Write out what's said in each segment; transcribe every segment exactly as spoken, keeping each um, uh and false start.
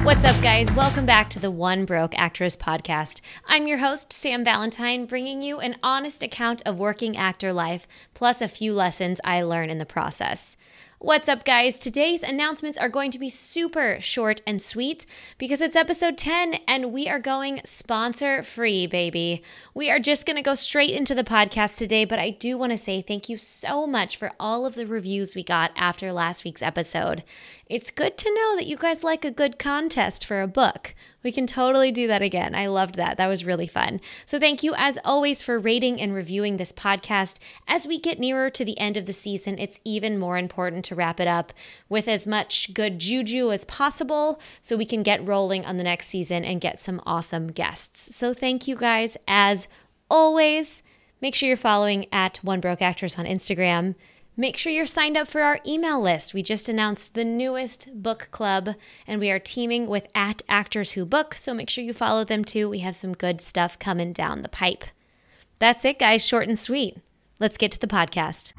What's up, guys? Welcome back to the One Broke Actress podcast. I'm your host, Sam Valentine, bringing you an honest account of working actor life, plus a few lessons I learn in the process. What's up, guys? Today's announcements are going to be super short and sweet because it's episode ten and we are going sponsor free, baby. We are just going to go straight into the podcast today, but I do want to say thank you so much for all of the reviews we got after last week's episode. It's good to know that you guys like a good contest for a book. We can totally do that again. I loved that. That was really fun. So thank you, as always, for rating and reviewing this podcast. As we get nearer to the end of the season, it's even more important to wrap it up with as much good juju as possible so we can get rolling on the next season and get some awesome guests. So thank you, guys. As always, make sure you're following at One Broke Actress on Instagram. Make sure you're signed up for our email list. We just announced the newest book club, and we are teaming with at Actors Who Book, so make sure you follow them too. We have some good stuff coming down the pipe. That's it, guys. Short and sweet. Let's get to the podcast.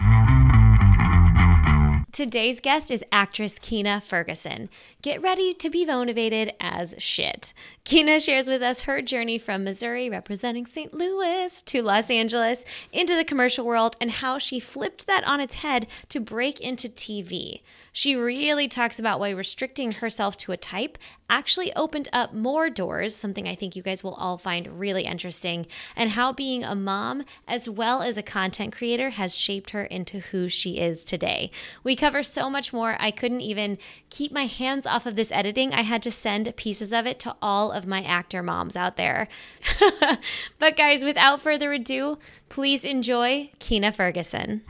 Today's guest is actress Kina Ferguson. Get ready to be motivated as shit. Kina shares with us her journey from Missouri, representing Saint Louis, to Los Angeles, into the commercial world, and how she flipped that on its head to break into T V. She really talks about why restricting herself to a type actually opened up more doors, something I think you guys will all find really interesting, and how being a mom as well as a content creator has shaped her into who she is today. We cover so much more. I couldn't even keep my hands off of this editing. I had to send pieces of it to all of my actor moms out there. But guys, without further ado, please enjoy Kina Ferguson.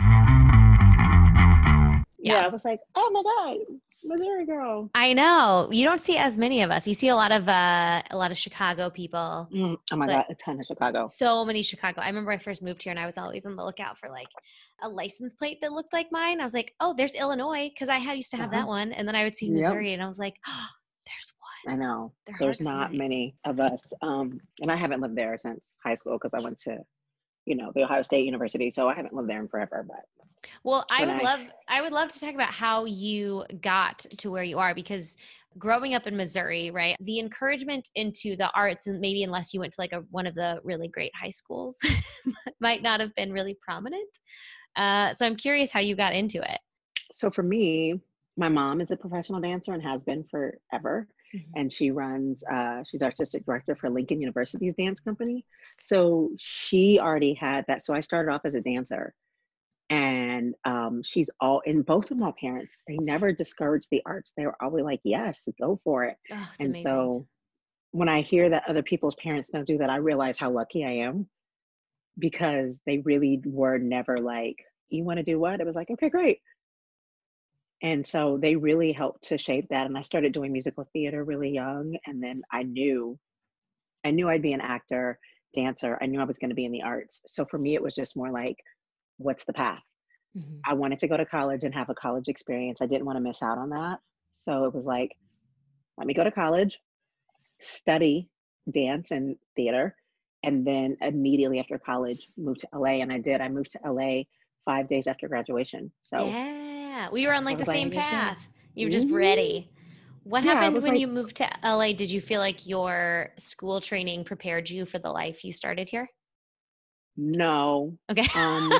Yeah, yeah I was like, oh my God, Missouri girl. I know. You don't see as many of us. You see a lot of uh, a lot of Chicago people. Mm, oh my God, a ton of Chicago. So many Chicago. I remember I first moved here and I was always on the lookout for like a license plate that looked like mine. I was like, oh, there's Illinois, because I had, used to have uh-huh. that one. And then I would see Missouri yep. and I was like, oh, there's one. I know. They're there's not find. many of us. Um, and I haven't lived there since high school because I went to, you know, the Ohio State University. So I haven't lived there in forever, but. Well, I would I, love, I would love to talk about how you got to where you are, because growing up in Missouri, right, the encouragement into the arts, and maybe unless you went to like a, one of the really great high schools, might not have been really prominent. Uh, so I'm curious how you got into it. So for me, my mom is a professional dancer and has been forever. Mm-hmm. And she runs, uh, she's artistic director for Lincoln University's dance company. So she already had that. So I started off as a dancer. And um, she's all, and both of my parents, they never discouraged the arts. They were always like, yes, go for it. Oh, and amazing. So when I hear that other people's parents don't do that, I realize how lucky I am, because they really were never like, you want to do what? It was like, okay, great. And so they really helped to shape that. And I started doing musical theater really young. And then I knew, I knew I'd be an actor, dancer. I knew I was going to be in the arts. So for me, it was just more like, what's the path? Mm-hmm. I wanted to go to college and have a college experience. I didn't want to miss out on that. So it was like, let me go to college, study dance and theater, and then immediately after college, move to L A. And I did. I moved to L A five days after graduation. So yeah, we were on like the same like, path. You were just mm-hmm. ready. What yeah, happened when like, you moved to L A? Did you feel like your school training prepared you for the life you started here? No. Okay. Um,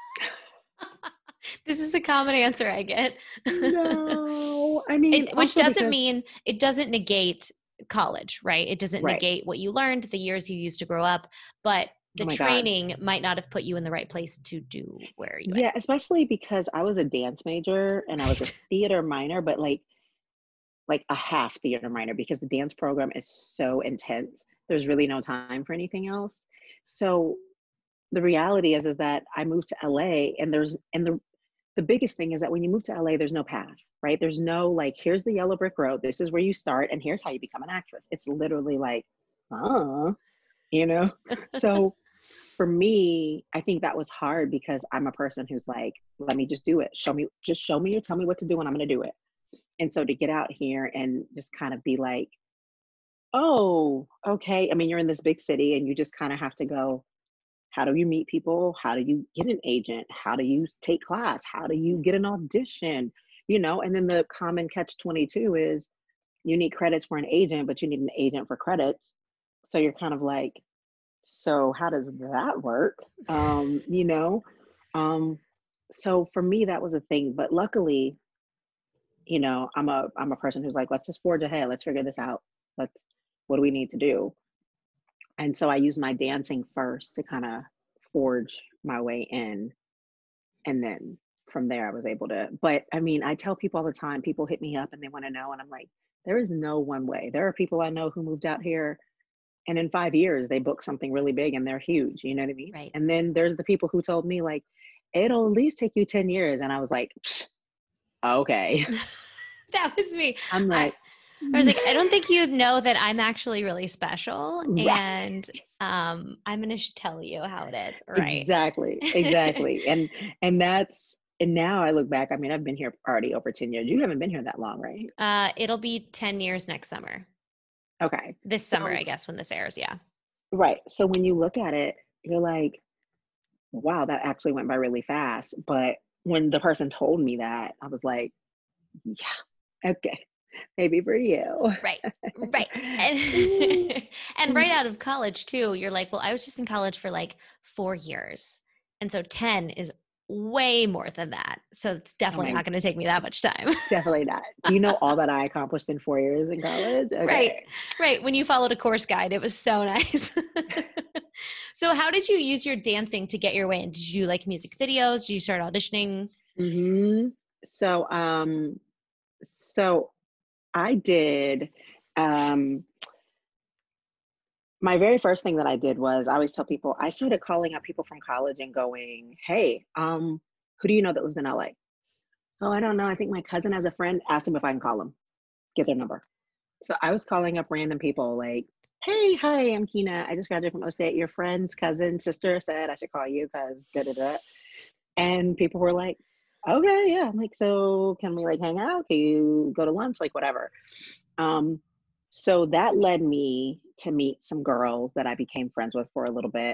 This is a common answer I get. No, I mean, it, which doesn't because, mean it doesn't negate college, right? It doesn't right. negate what you learned, the years you used to grow up, but the oh training God. might not have put you in the right place to do where you Yeah, went. especially because I was a dance major and I was a theater minor, but like, like a half theater minor, because the dance program is so intense. There's really no time for anything else. So the reality is, is that I moved to L A, and there's, and the, the biggest thing is that when you move to L A, there's no path, right? There's no like, here's the yellow brick road. This is where you start, and here's how you become an actress. It's literally like, uh, you know? So for me, I think that was hard, because I'm a person who's like, let me just do it. Show me, just show me or tell me what to do, and I'm going to do it. And so to get out here and just kind of be like, oh, okay. I mean, you're in this big city and you just kind of have to go, how do you meet people? How do you get an agent? How do you take class? How do you get an audition? You know, and then the common catch twenty-two is, you need credits for an agent, but you need an agent for credits. So you're kind of like, so how does that work? Um, you know? Um, so for me, that was a thing. But luckily, you know, I'm a I'm a person who's like, let's just forge ahead. Let's figure this out. Let's what do we need to do? And so I use my dancing first to kind of forge my way in. And then from there, I was able to. But I mean, I tell people all the time, people hit me up and they want to know. And I'm like, there is no one way. There are people I know who moved out here and in five years they booked something really big and they're huge. You know what I mean? Right. And then there's the people who told me, like, it'll at least take you ten years. And I was like, okay. That was me. I'm I, like, I was like, I don't think you know that I'm actually really special. right. And um, I'm going to tell you how it is. Right. Exactly. Exactly. And and that's and now I look back, I mean, I've been here already over ten years. You haven't been here that long, right? uh, it'll be ten years next summer. Okay. This summer, So, I guess, when this airs. Yeah. right. So when you look at it, you're like, wow, that actually went by really fast. But when the person told me that, I was like, yeah, okay, maybe for you. Right. Right. And, and right out of college too, you're like, well, I was just in college for like four years. And so ten is way more than that. So it's Oh definitely my, not going to take me that much time. definitely not. Do you know all that I accomplished in four years in college? Right. Okay. Right. When you followed a course guide, it was so nice. So how did you use your dancing to get your way in? Did you like music videos? Did you start auditioning? hmm So, um, so I did, um, my very first thing that I did was I always tell people, I started calling up people from college and going, hey, um, who do you know that lives in L A? Oh, I don't know. I think my cousin has a friend. Asked him if I can call him, get their number. So I was calling up random people like, hey, hi, I'm Kina. I just graduated from O State. Your friend's cousin, sister said I should call you because da da da. And people were like, okay, yeah. I'm like, so can we like hang out? Can you go to lunch? Like, whatever. Um, so that led me to meet some girls that I became friends with for a little bit.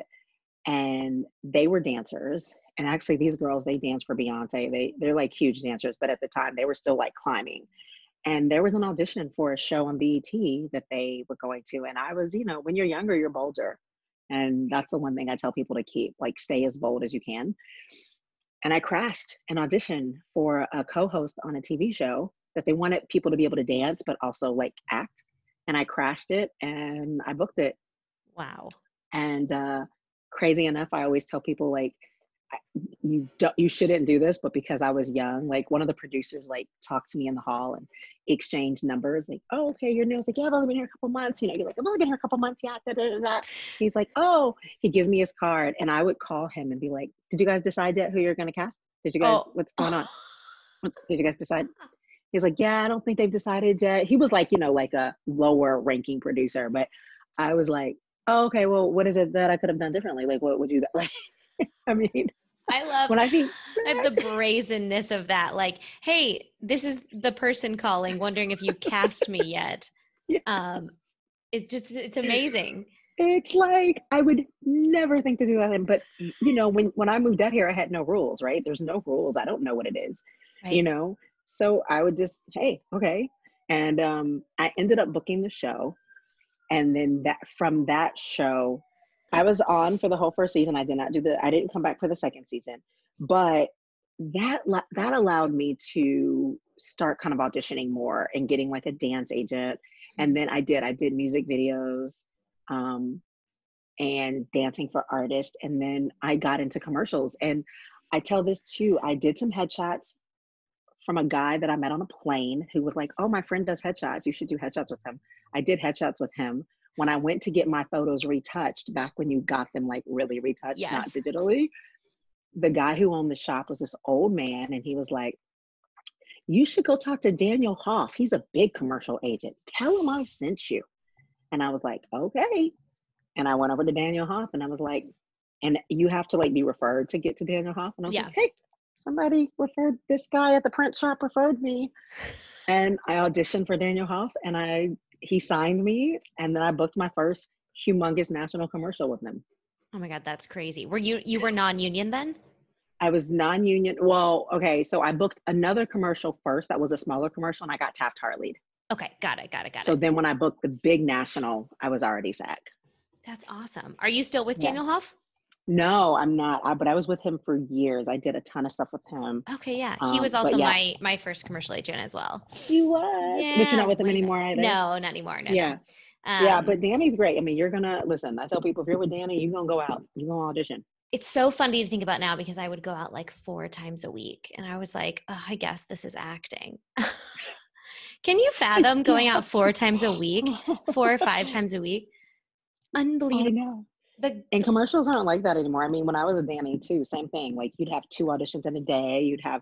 And they were dancers. And actually, these girls, they dance for Beyonce. They, they're like huge dancers, but at the time, they were still like climbing. And there was an audition for a show on B E T that they were going to. And I was, you know, when you're younger, you're bolder. And that's the one thing I tell people to keep, like, stay as bold as you can. And I crashed an audition for a co-host on a T V show that they wanted people to be able to dance, but also like act. And I crashed it and I booked it. Wow. And uh, crazy enough, I always tell people like, I- you don't, you shouldn't do this, but because I was young, like one of the producers like talked to me in the hall and exchanged numbers. Like, oh, okay, your name's like, yeah, I've only been here a couple months. You know, you're like, I've only been here a couple months. Yeah, da, da, da, da. He's like, oh, he gives me his card, and I would call him and be like, did you guys decide yet who you're gonna cast? Did you guys? Oh. What's going on? What- Did you guys decide? He's like, yeah, I don't think they've decided yet. He was like, you know, like a lower ranking producer, but I was like, oh, okay, well, what is it that I could have done differently? Like, what would you like? I mean, I love when I think uh, the brazenness of that. Like, hey, this is the person calling, wondering if you cast me yet. yeah, Um, it's just, it's amazing. it's like I would never think to do that. But you know, when when I moved out here, I had no rules, right? There's no rules. I don't know what it is, you Right. know. So I would just, hey, okay, and um, I ended up booking the show, and then that from that show, I was on for the whole first season. I did not do the. I didn't come back for the second season, but that la- that allowed me to start kind of auditioning more and getting like a dance agent. And then I did. I did music videos. Um, and dancing for artists. And then I got into commercials. And I tell this too, I did some headshots from a guy that I met on a plane who was like, oh, my friend does headshots. You should do headshots with him. I did headshots with him. When I went to get my photos retouched, back when you got them like really retouched, not Yes. digitally, the guy who owned the shop was this old man. And he was like, you should go talk to Daniel Hoff. He's a big commercial agent. Tell him I sent you. And I was like, okay. And I went over to Daniel Hoff and I was like, and you have to like be referred to get to Daniel Hoff. And I was Yeah. like, hey, somebody referred this guy at the print shop referred me. And I auditioned for Daniel Hoff and I he signed me and then I booked my first humongous national commercial with him. Oh my God, that's crazy. Were you, you were non-union then? I was non-union. Well, okay, so I booked another commercial first that was a smaller commercial and I got Taft Hartley. Okay. Got it. Got it. Got So it. then when I booked the big national, I was already SAG. That's awesome. Are you still with Yeah. Daniel Huff? No, I'm not. I, but I was with him for years. I did a ton of stuff with him. Okay. Yeah. He was Um, but also yeah, my, my first commercial agent as well. he was. But you're Yeah. not with him Way anymore back. either. No, not anymore. No, Yeah. no. Yeah, but Um, Danny's great. I mean, you're gonna listen. I tell people if you're with Danny, you're gonna go out. You're gonna audition. it's so funny to think about now because I would go out like four times a week and I was like, oh, I guess this is acting. Can you fathom going out four times a week, four or five times a week? I Unbelievable. know. The, And the commercials aren't like that anymore. I mean, when I was a Danny too, same thing. Like you'd have two auditions in a day. You'd have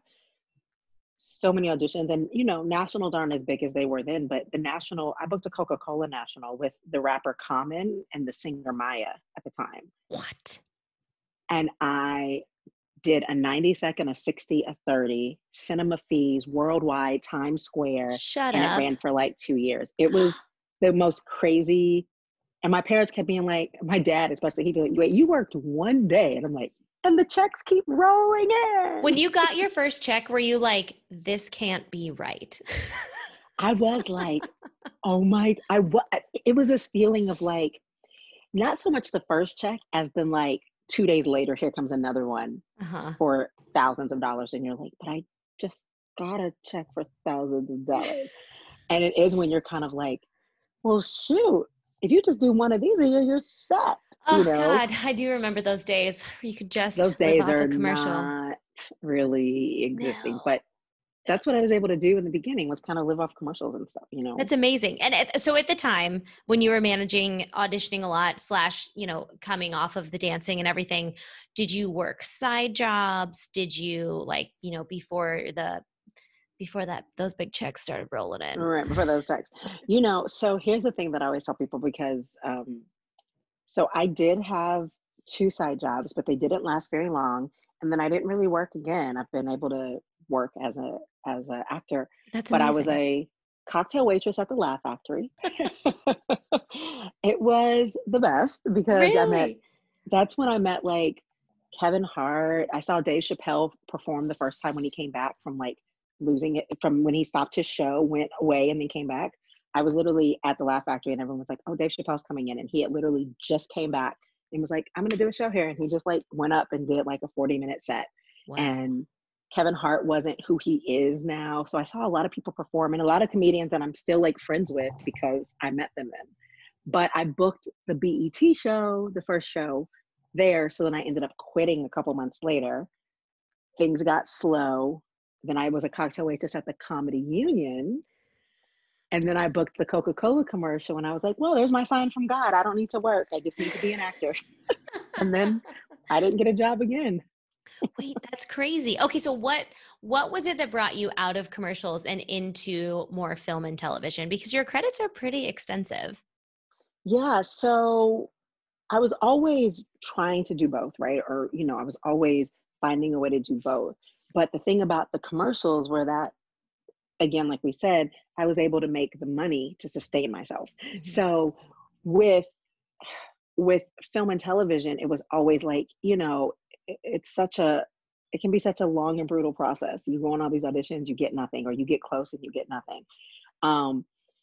so many auditions, and you know, nationals aren't as big as they were then. But the national, I booked a Coca-Cola national with the rapper Common and the singer Maya at the time, what? and I did a ninety second, a sixty, a thirty, cinema fees worldwide, Times Square, Shut and it up. ran for like two years. It was the most crazy. And my parents kept being like, my dad especially, he'd be like, wait, you worked one day. And I'm like, and the checks keep rolling in. When you got your first check, were you like, this can't be right? I was like, oh my, I, it was this feeling of like, not so much the first check as then like two days later, here comes another one Uh-huh. for thousands of dollars. And you're like, but I just got a check for thousands of dollars. And it is when you're kind of like, well, shoot, if you just do one of these a year, you're set. Oh You know, God, I do remember those days where you could just those live days off a are commercial. not really existing, No. but that's what I was able to do in the beginning was kind of live off commercials and stuff, you know? That's amazing. And at, so at the time when you were managing, auditioning a lot, slash, you know, coming off of the dancing and everything, did you work side jobs? Did you like, you know, before the, before that, those big checks started rolling in? Right, before those checks. You know, so here's the thing that I always tell people because, um, so I did have two side jobs, but they didn't last very long. And then I didn't really work again. I've been able to work as a as an actor, That's but I was amazing. a cocktail waitress at the Laugh Factory. It was the best because I met Really? that's when I met like Kevin Hart. I saw Dave Chappelle perform the first time when he came back from like losing it from when he stopped his show, went away, and then came back. I was literally at the Laugh Factory and everyone was like, oh, Dave Chappelle's coming in. And he had literally just came back and was like, I'm going to do a show here. And he just like went up and did like a forty minute set. Wow. And Kevin Hart wasn't who he is now. So I saw a lot of people perform and a lot of comedians that I'm still like friends with because I met them then. But I booked the B E T show, the first show there. So then I ended up quitting a couple months later. Things got slow. Then I was a cocktail waitress at the Comedy Union. And then I booked the Coca-Cola commercial and I was like, well, there's my sign from God. I don't need to work. I just need to be an actor. And then I didn't get a job again. Wait, that's crazy. Okay, so what what was it that brought you out of commercials and into more film and television? Because your credits are pretty extensive. Yeah, so I was always trying to do both, right? Or, you know, I was always finding a way to do both. But the thing about the commercials were that, again, like we said, I was able to make the money to sustain myself. Mm-hmm. So with with film and television, it was always like, you know, it, it's such a it can be such a long and brutal process. You go on all these auditions, you get nothing, or you get close and you get nothing. Um,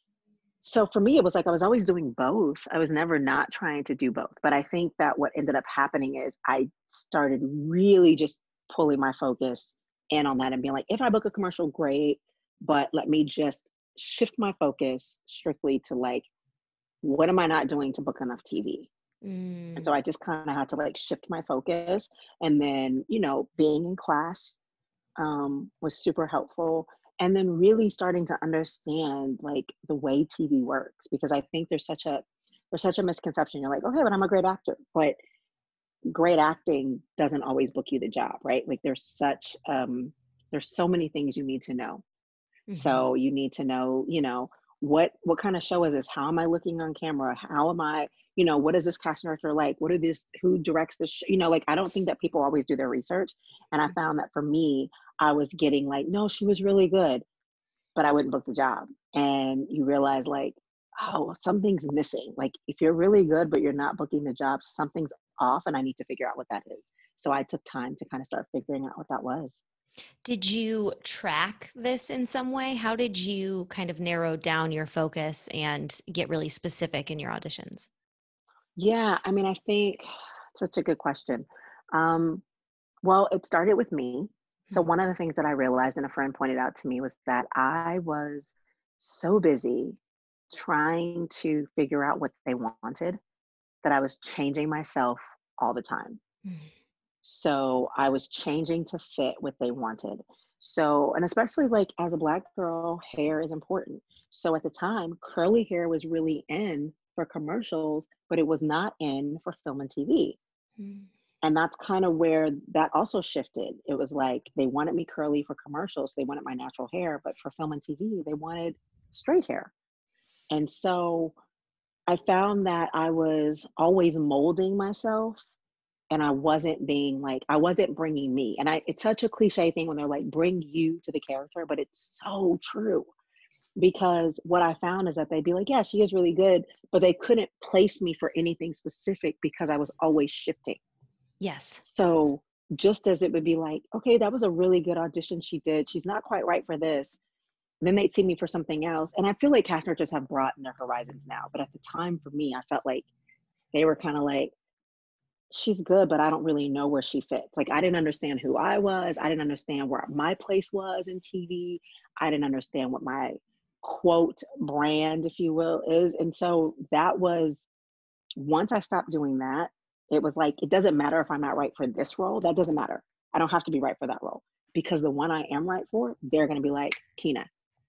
so for me, it was like I was always doing both. I was never not trying to do both. But I think that what ended up happening is I started really just pulling my focus in on that and being like, if I book a commercial, great, but let me just shift my focus strictly to like, what am I not doing to book enough T V? Mm. And so I just kind of had to like shift my focus. And then, you know, being in class um, was super helpful. And then really starting to understand like the way T V works, because I think there's such a there's such a misconception. You're like, okay, but I'm a great actor, but great acting doesn't always book you the job, right? Like there's such um, there's so many things you need to know. Mm-hmm. So you need to know, you know, what what kind of show is this? How am I looking on camera? How am I, you know, what is this cast director like? What are this, who directs this show? You know, like I don't think that people always do their research. And I found that for me, I was getting like, no, she was really good, but I wouldn't book the job. And you realize like, oh, something's missing. Like if you're really good, but you're not booking the job, something's off and I need to figure out what that is. So I took time to kind of start figuring out what that was. Did you track this in some way? How did you kind of narrow down your focus and get really specific in your auditions? Yeah, I mean, I think such a good question. Um, well, it started with me. So Mm, one of the things that I realized and a friend pointed out to me was that I was so busy trying to figure out what they wanted that I was changing myself all the time. mm, So I was changing to fit what they wanted. So, and especially like as a Black girl, hair is important. So at the time, curly hair was really in for commercials, but it was not in for film and T V. mm. And that's kind of where that also shifted. It was like they wanted me curly for commercials, they wanted my natural hair, but for film and T V, they wanted straight hair. And so I found that I was always molding myself and I wasn't being like, I wasn't bringing me. And I, it's such a cliche thing when they're like, bring you to the character, but it's so true. Because what I found is that they'd be like, yeah, she is really good, but they couldn't place me for anything specific because I was always shifting. Yes. So just as it would be like, okay, that was a really good audition she did. She's not quite right for this. Then they'd see me for something else. And I feel like cast directors have broadened their horizons now. But at the time for me, I felt like they were kind of like, she's good, but I don't really know where she fits. Like I didn't understand who I was. I didn't understand where my place was in T V. I didn't understand what my quote brand, if you will, is. And so that was once I stopped doing that, it was like, it doesn't matter if I'm not right for this role. That doesn't matter. I don't have to be right for that role because the one I am right for, they're going to be like, Kina.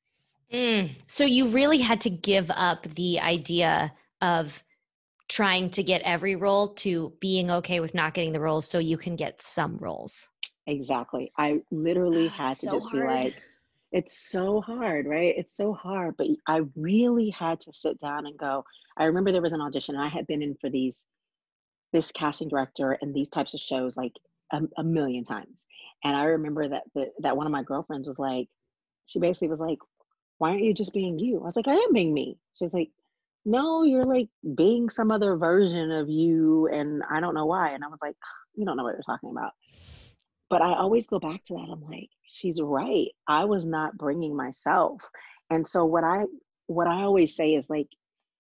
Mm. So you really had to give up the idea of trying to get every role to being okay with not getting the roles so you can get some roles. Exactly. I literally Ah, it's had to so just be hard. like, it's so hard, right? It's so hard. But I really had to sit down and go. I remember there was an audition, and I had been in for these, this casting director and these types of shows like a, a million times. And I remember that the, that one of my girlfriends was like, she basically was like, why aren't you just being you? I was like, I am being me. She was like, no, you're like being some other version of you. And I don't know why. And I was like, you don't know what you're talking about. But I always go back to that. I'm like, she's right. I was not bringing myself. And so what I what I always say is like,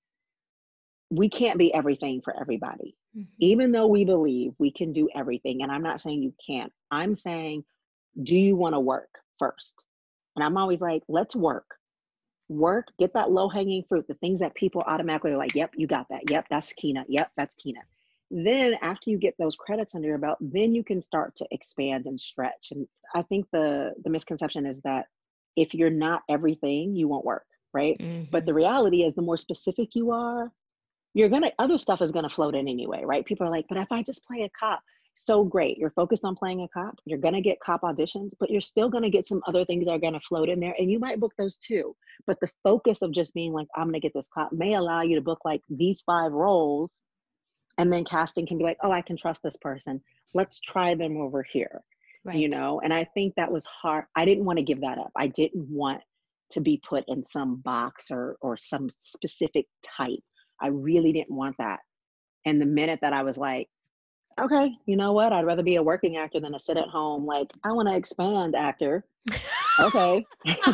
we can't be everything for everybody. Mhm. Even though we believe we can do everything, and I'm not saying you can't. I'm saying, do you want to work first? And I'm always like, let's work. Work, get that low hanging fruit, the things that people automatically are like, yep, you got that. Yep, that's Kina. Yep, that's Kina. Then after you get those credits under your belt, then you can start to expand and stretch. And I think the the misconception is that if you're not everything, you won't work, right? But the Mhm. reality is the more specific you are, you're gonna other stuff is gonna float in anyway, right? People are like, but if I just play a cop, so great. You're focused on playing a cop, you're gonna get cop auditions, but you're still gonna get some other things that are gonna float in there, and you might book those too. But the focus of just being like, I'm gonna get this cop may allow you to book like these five roles, and then casting can be like, oh, I can trust this person. Let's try them over here, you Right. know? And I think that was hard. I didn't want to give that up. I didn't want to be put in some box or or some specific type. I really didn't want that. And the minute that I was like, okay, you know what? I'd rather be a working actor than a sit at home, like, I want to expand actor. Okay.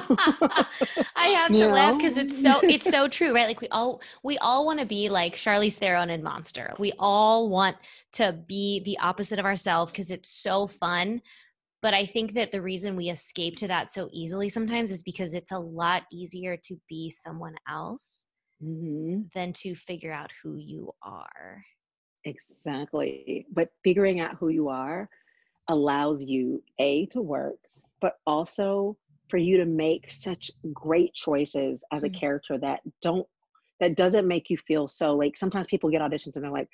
I have you to laugh because know? it's so it's so true, right? Like we all we all want to be like Charlize Theron in Monster. We all want to be the opposite of ourselves because it's so fun. But I think that the reason we escape to that so easily sometimes is because it's a lot easier to be someone else hmm than to figure out who you are. Exactly. But figuring out who you are allows you a to work, but also for you to make such great choices as a Mm. character that don't that doesn't make you feel so like sometimes people get auditions and they're like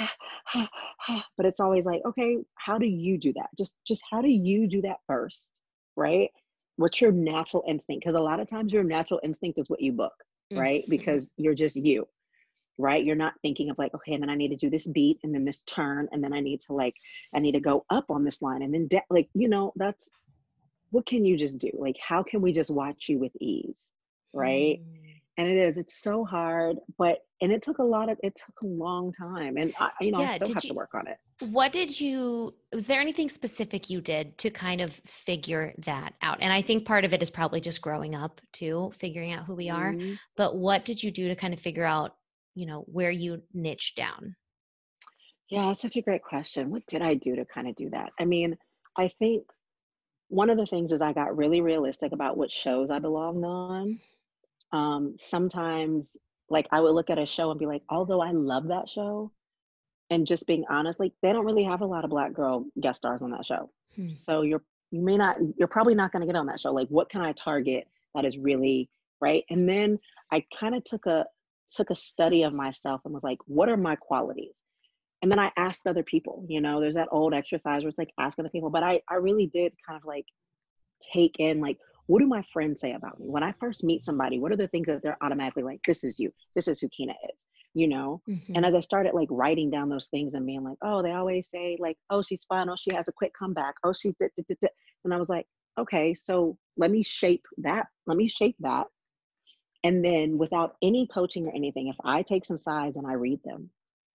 but it's always like, okay, how do you do that? Just just how do you do that first, right? What's your natural instinct? Because a lot of times your natural instinct is what you book, right? Mhm. Because you're just you, right? You're not thinking of like, okay, and then I need to do this beat and then this turn and then I need to like, I need to go up on this line and then de- like, you know, that's what can you just do? Like, how can we just watch you with ease, right? Hmm. And it is, it's so hard, but and it took a lot of, it took a long time, and I, you know, I Yeah, still did have you to work on it. What did you, was there anything specific you did to kind of figure that out? And I think part of it is probably just growing up too, figuring out who we are. Mhm. But what did you do to kind of figure out, you know, where you niche down? Yeah, that's such a great question. What did I do to kind of do that? I mean, I think one of the things is I got really realistic about what shows I belonged on. Um, sometimes, like, I would look at a show and be like, although I love that show, and just being honest, like, they don't really have a lot of black girl guest stars on that show. Hmm. So you're you may not you're probably not gonna get on that show. Like, what can I target that is really right? And then I kind of took a took a study of myself and was like, what are my qualities? And then I asked other people, you know, there's that old exercise where it's like asking other people, but I I really did kind of like take in like what do my friends say about me when I first meet somebody? What are the things that they're automatically like, this is you, this is who Kina is, you know? And Hmm. as I started like writing down those things and being like, oh, they always say like, oh, she's fun, oh, she has a quick comeback, oh, she's da, da, da, da. And I was like, okay, so let me shape that, let me shape that. And then without any coaching or anything, if I take some sides and I read them,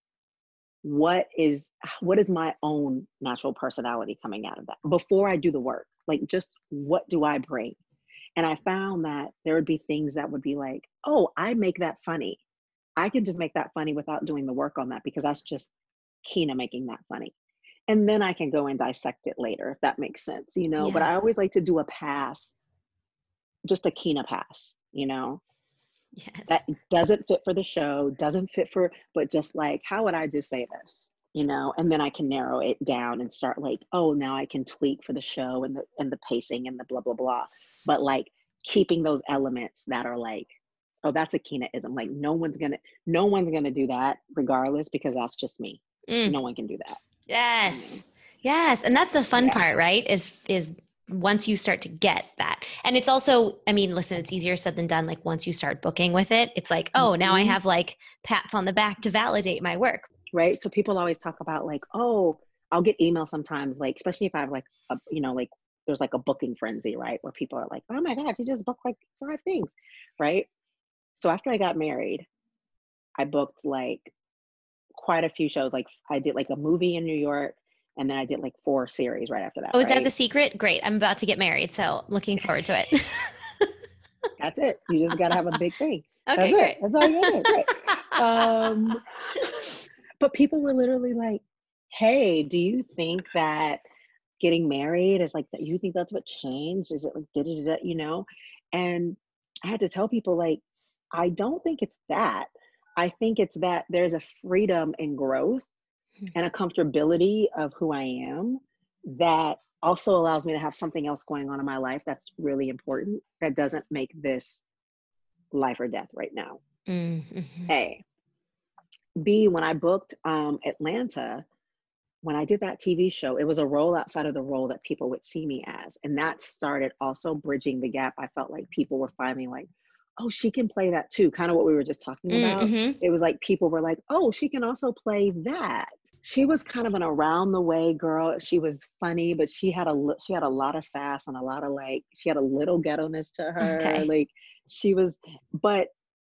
what is what is my own natural personality coming out of that before I do the work? Like, just what do I bring? And I found that there would be things that would be like, oh, I make that funny. I can just make that funny without doing the work on that because that's just Kina making that funny. And then I can go and dissect it later, if that makes sense, you know. But Yeah. I always like to do a pass, just a Kina pass, you know, that Yes. doesn't fit for the show, doesn't fit for, but just like, how would I just say this? You know, and then I can narrow it down and start like, oh, now I can tweak for the show and the and the pacing and the blah blah blah. But like keeping those elements that are like, oh, that's a Kinaism. Like no one's gonna no one's gonna do that regardless because that's just me. Mm. No one can do that. You know. Yes. Yes. And that's the fun Yeah. part, right? Is is once you start to get that. And it's also, I mean, listen, it's easier said than done. Like once you start booking with it, it's like, oh, now I Mhm. have like pats on the back to validate my work. Right? So people always talk about like, oh, I'll get emails sometimes, like, especially if I have like a, you know, like there's like a booking frenzy, right? Where people are like, oh my God, you just booked like five things, right? So after I got married, I booked like quite a few shows. Like I did like a movie in New York, and then I did like four series right after that, Oh, is that the right? secret? Great. I'm about to get married, so looking forward to it. That's it. You just gotta have a big thing. That's Okay, it. great. That's all you gotta do, right? Um, but people were literally like, hey, do you think that getting married is like that you think that's what changed? Is it like did it you know? And I had to tell people like, I don't think it's that. I think it's that there's a freedom and growth and a comfortability of who I am that also allows me to have something else going on in my life that's really important that doesn't make this life or death right now. Mm-hmm. A. B, when I booked um, Atlanta, when I did that T V show, it was a role outside of the role that people would see me as. And that started also bridging the gap. I felt like people were finally like, oh, she can play that too. Kind of what we were just talking about. Mm-hmm. It was like people were like, oh, she can also play that. She was kind of an around the way girl. She was funny, but she had a li- she had a lot of sass and a lot of like she had a little ghetto-ness to her. Okay. Like she was, but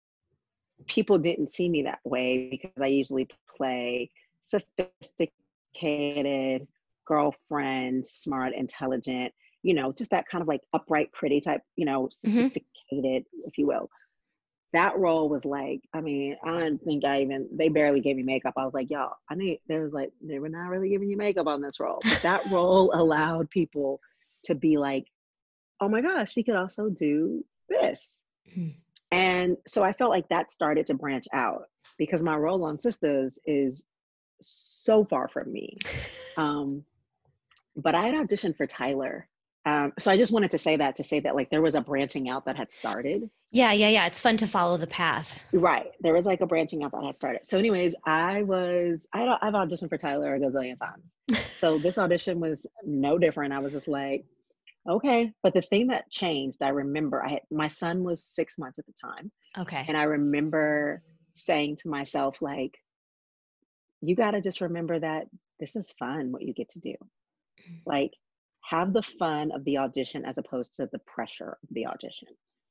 people didn't see me that way because I usually play sophisticated girlfriend, smart, intelligent, you know, just that kind of like upright, pretty type, you know, Mm-hmm. sophisticated, if you will. That role was like, I mean, I don't think I even, they barely gave me makeup. I was like, y'all, I need, there was like, they were not really giving you makeup on this role. But that role allowed people to be like, oh my gosh, she could also do this. And so I felt like that started to branch out because my role on Sisters is so far from me. Um, but I had auditioned for Tyler. Um, so I just wanted to say that to say that like there was a branching out that had started. Yeah, yeah, yeah. It's fun to follow the path. Right. There was like a branching out that had started. So, anyways, I was I had, I've auditioned for Tyler a gazillion times. So this audition was no different. I was just like, okay. But the thing that changed, I remember I had my son was six months at the time. Okay. And I remember saying to myself, like, you got to just remember that this is fun, what you get to do. Like, have the fun of the audition as opposed to the pressure of the audition.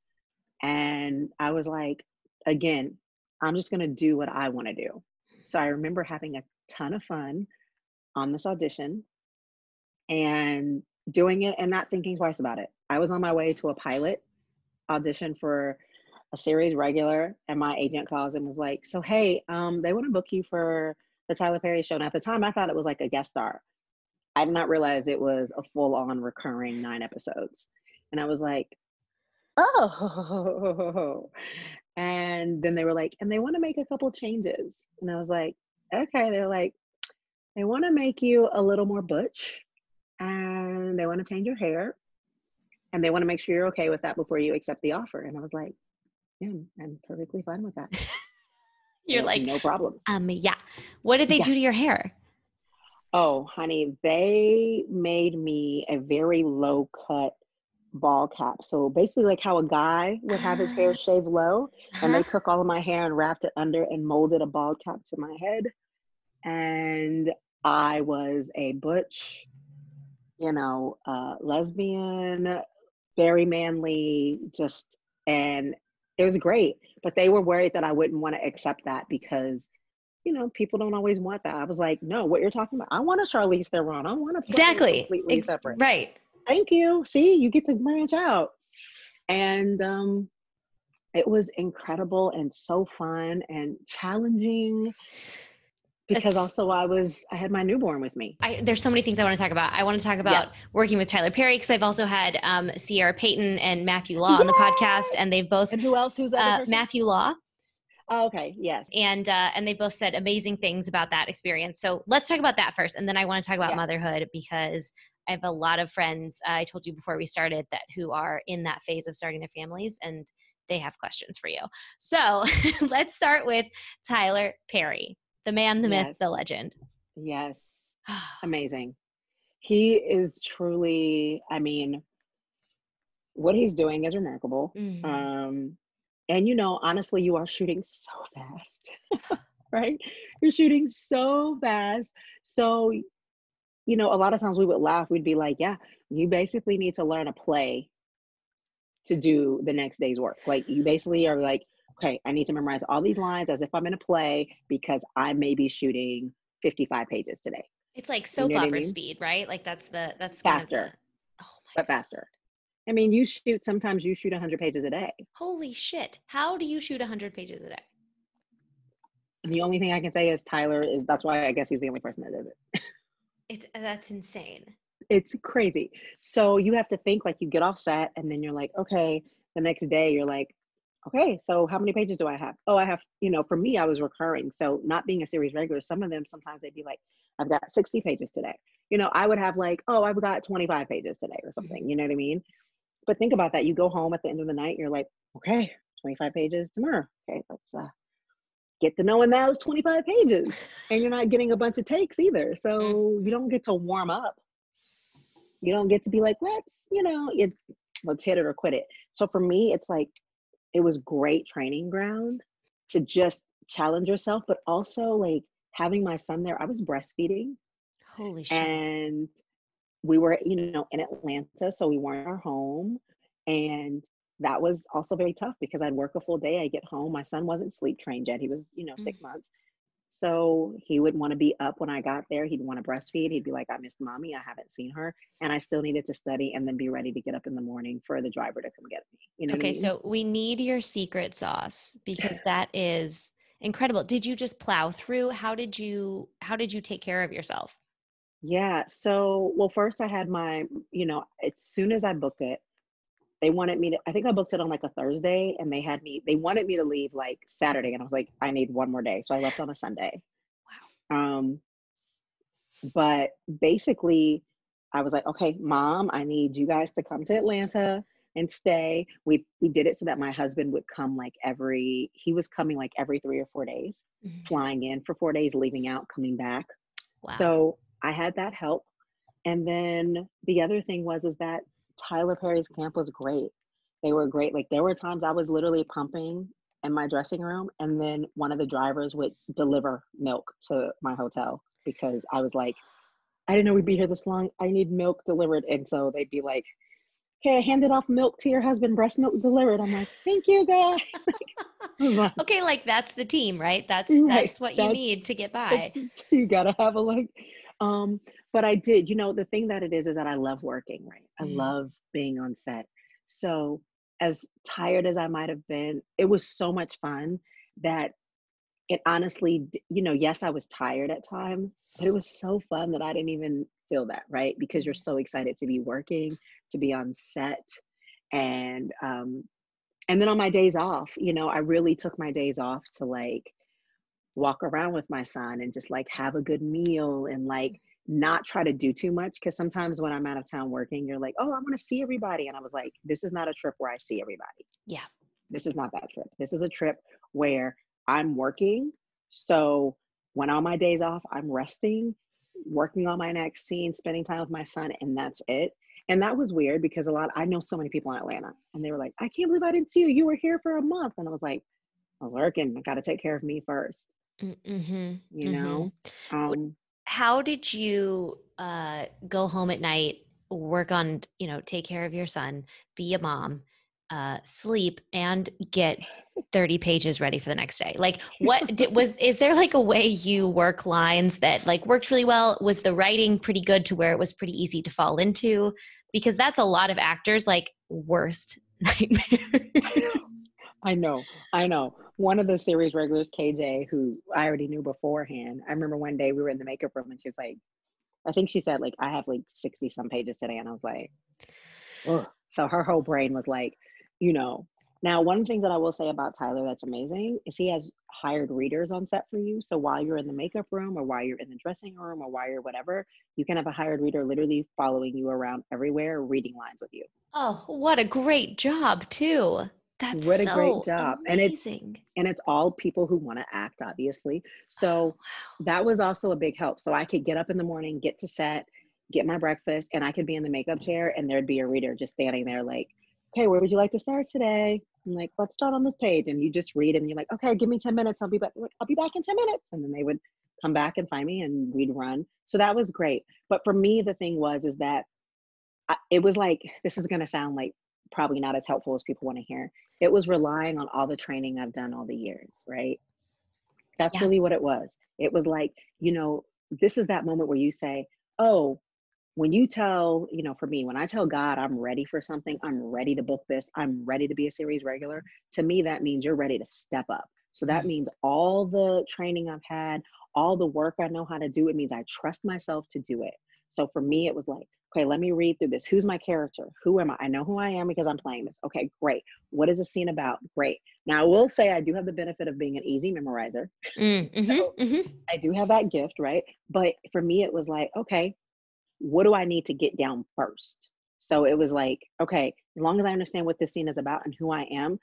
And I was like, again, I'm just going to do what I want to do. So I remember having a ton of fun. on this audition and doing it and not thinking twice about it. I was on my way to a pilot audition for a series regular, and my agent calls and was like, so hey, um, they want to book you for the Tyler Perry show. And at the time I thought it was like a guest star. I did not realize it was a full-on recurring nine episodes. And I was like, oh. And then they were like, and they want to make a couple changes. And I was like, okay. They're like, they want to make you a little more butch, and they want to change your hair, and they want to make sure you're okay with that before you accept the offer. And I was like, yeah, I'm perfectly fine with that. You're like, no problem. Um, yeah. What did they Yeah. do to your hair? Oh, honey, they made me a very low cut ball cap. So basically like how a guy would have his hair shaved low, and they took all of my hair and wrapped it under and molded a bald cap to my head. And I was a butch, you know, uh, lesbian, very manly, just, and it was great. But they were worried that I wouldn't want to accept that because, you know, people don't always want that. I was like, no, what you're talking about, I want a Charlize Theron. I want to exactly completely Ex- separate. Right. Thank you. See, you get to branch out. And um, it was incredible and so fun and challenging. Because It's, also I was, I had my newborn with me. I, there's so many things I want to talk about. I want to talk about Yes. working with Tyler Perry, because I've also had um, Sierra Payton and Matthew Law Yay! on the podcast, and they've both, And who else? Who's that? uh, person? Matthew Law. Oh, okay. Yes. And uh, and they both said amazing things about that experience. So let's talk about that first, and then I want to talk about Yes. motherhood, because I have a lot of friends. Uh, I told you before we started that who are in that phase of starting their families, and they have questions for you. So let's start with Tyler Perry, the man, the Yes. myth, the legend. Yes. Amazing. He is truly, I mean, what he's doing is remarkable. Mm. Um, and, you know, honestly, you are shooting so fast, right? You're shooting so fast. So, you know, a lot of times we would laugh. We'd be like, yeah, you basically need to learn a play to do the next day's work. Like you basically are like, okay, I need to memorize all these lines as if I'm in a play because I may be shooting fifty-five pages today. It's like soap You know what I opera mean? speed, right? Like that's the that's Faster, kind of the, oh my but faster. I mean, you shoot, sometimes you shoot one hundred pages a day. Holy shit. How do you shoot one hundred pages a day? The only thing I can say is Tyler is, that's why I guess he's the only person that does it. It's that's insane. It's crazy. So you have to think like you get off set and then you're like, okay, the next day you're like, okay, so how many pages do I have? Oh, I have, you know, for me, I was recurring. So not being a series regular, some of them, sometimes they'd be like, I've got sixty pages today. You know, I would have like, oh, I've got twenty-five pages today or something, you know what I mean? But think about that. You go home at the end of the night, you're like, okay, twenty-five pages tomorrow. Okay, let's uh, get to knowing that was twenty-five pages. And you're not getting a bunch of takes either. So you don't get to warm up. You don't get to be like, let's, you know, it's, let's hit it or quit it. So for me, it's like, it was great training ground to just challenge yourself, but also like having my son there, I was breastfeeding. Holy shit. And we were, you know, in Atlanta, so we weren't at our home. And that was also very tough because I'd work a full day. I get home, my son wasn't sleep trained yet. He was, you know, six months. So he would want to be up when I got there. He'd want to breastfeed. He'd be like, I missed mommy. I haven't seen her. And I still needed to study and then be ready to get up in the morning for the driver to come get me. You know Okay, what I mean? so we need your secret sauce because that is incredible. Did you just plow through? How did you how did you take care of yourself? Yeah. So, well, first I had my, you know, as soon as I booked it, they wanted me to, I think I booked it on like a Thursday and they had me, they wanted me to leave like Saturday. And I was like, I need one more day. So I left on a Sunday. Wow. Um, but basically I was like, okay, mom, I need you guys to come to Atlanta and stay. We, we did it so that my husband would come like every, he was coming like every three or four days, mm-hmm. flying in for four days, leaving out, coming back. Wow. So I had that help. And then the other thing was, is that Tyler Perry's camp was great. They were great. Like there were times I was literally pumping in my dressing room and then one of the drivers would deliver milk to my hotel because I was like, I didn't know we'd be here this long. I need milk delivered. And so they'd be like, okay, I handed off milk to your husband, breast milk delivered. I'm like, thank you, guys. Okay, like that's the team, right? That's right. that's what you that's, need to get by. You gotta have a like Um, but I did, you know, the thing that it is is that I love working, right? I Mm, love being on set. So as tired as I might have been, it was so much fun that it honestly, d- you know, yes, I was tired at times, but it was so fun that I didn't even feel that, right? Because you're mm, so excited to be working, to be on set. And um, and then on my days off, you know, I really took my days off to like walk around with my son and just like have a good meal and like not try to do too much. Cause sometimes when I'm out of town working, you're like, oh, I want to see everybody. And I was like, this is not a trip where I see everybody. yeah. This is not that trip. This is a trip where I'm working. So when on my days off, I'm resting, working on my next scene, spending time with my son, and that's it. And that was weird because a lot, I know so many people in Atlanta and they were like, I can't believe I didn't see you. You were here for a month. And I was like, I was working. I got to take care of me first, Mm, mm-hmm, you mm-hmm. know? Um, How did you uh, go home at night, work on, you know, take care of your son, be a mom, uh, sleep, and get thirty pages ready for the next day? Like, what did, was, is there like a way you work lines that like worked really well? Was the writing pretty good to where it was pretty easy to fall into? Because that's a lot of actors' like worst nightmare. I know, I know. One of the series regulars, K J, who I already knew beforehand, I remember one day we were in the makeup room and she was like, I think she said, like, I have like sixty some pages today. And I was like, ugh. So her whole brain was like, you know. Now, one of the things that I will say about Tyler that's amazing is he has hired readers on set for you. So while you're in the makeup room or while you're in the dressing room or while you're whatever, you can have a hired reader literally following you around everywhere, reading lines with you. Oh, what a great job, too. That's What a great so job. And it's amazing. and it's all people who want to act, obviously. So that was also a big help. So I could get up in the morning, get to set, get my breakfast, and I could be in the makeup chair and there'd be a reader just standing there like, okay, where would you like to start today? I'm like, let's start on this page. And you just read and you're like, okay, give me ten minutes. I'll be back. Like, I'll be back in ten minutes. And then they would come back and find me and we'd run. So that was great. But for me, the thing was, is that I, it was like, this is going to sound like probably not as helpful as people want to hear. It was relying on all the training I've done all the years, right? That's Yeah. really what it was. It was like, you know, this is that moment where you say, oh, when you tell, you know, for me, when I tell God I'm ready for something, I'm ready to book this, I'm ready to be a series regular, to me, that means you're ready to step up. So that Mm. means all the training I've had, all the work I know how to do, it means I trust myself to do it. So for me, it was like, okay, let me read through this. Who's my character? Who am I? I know who I am because I'm playing this. Okay, great. What is the scene about? Great. Now, I will say I do have the benefit of being an easy memorizer. Mm, So mm-hmm, mm-hmm. I do have that gift, right? But for me, it was like, okay, what do I need to get down first? So it was like, okay, as long as I understand what this scene is about and who I am,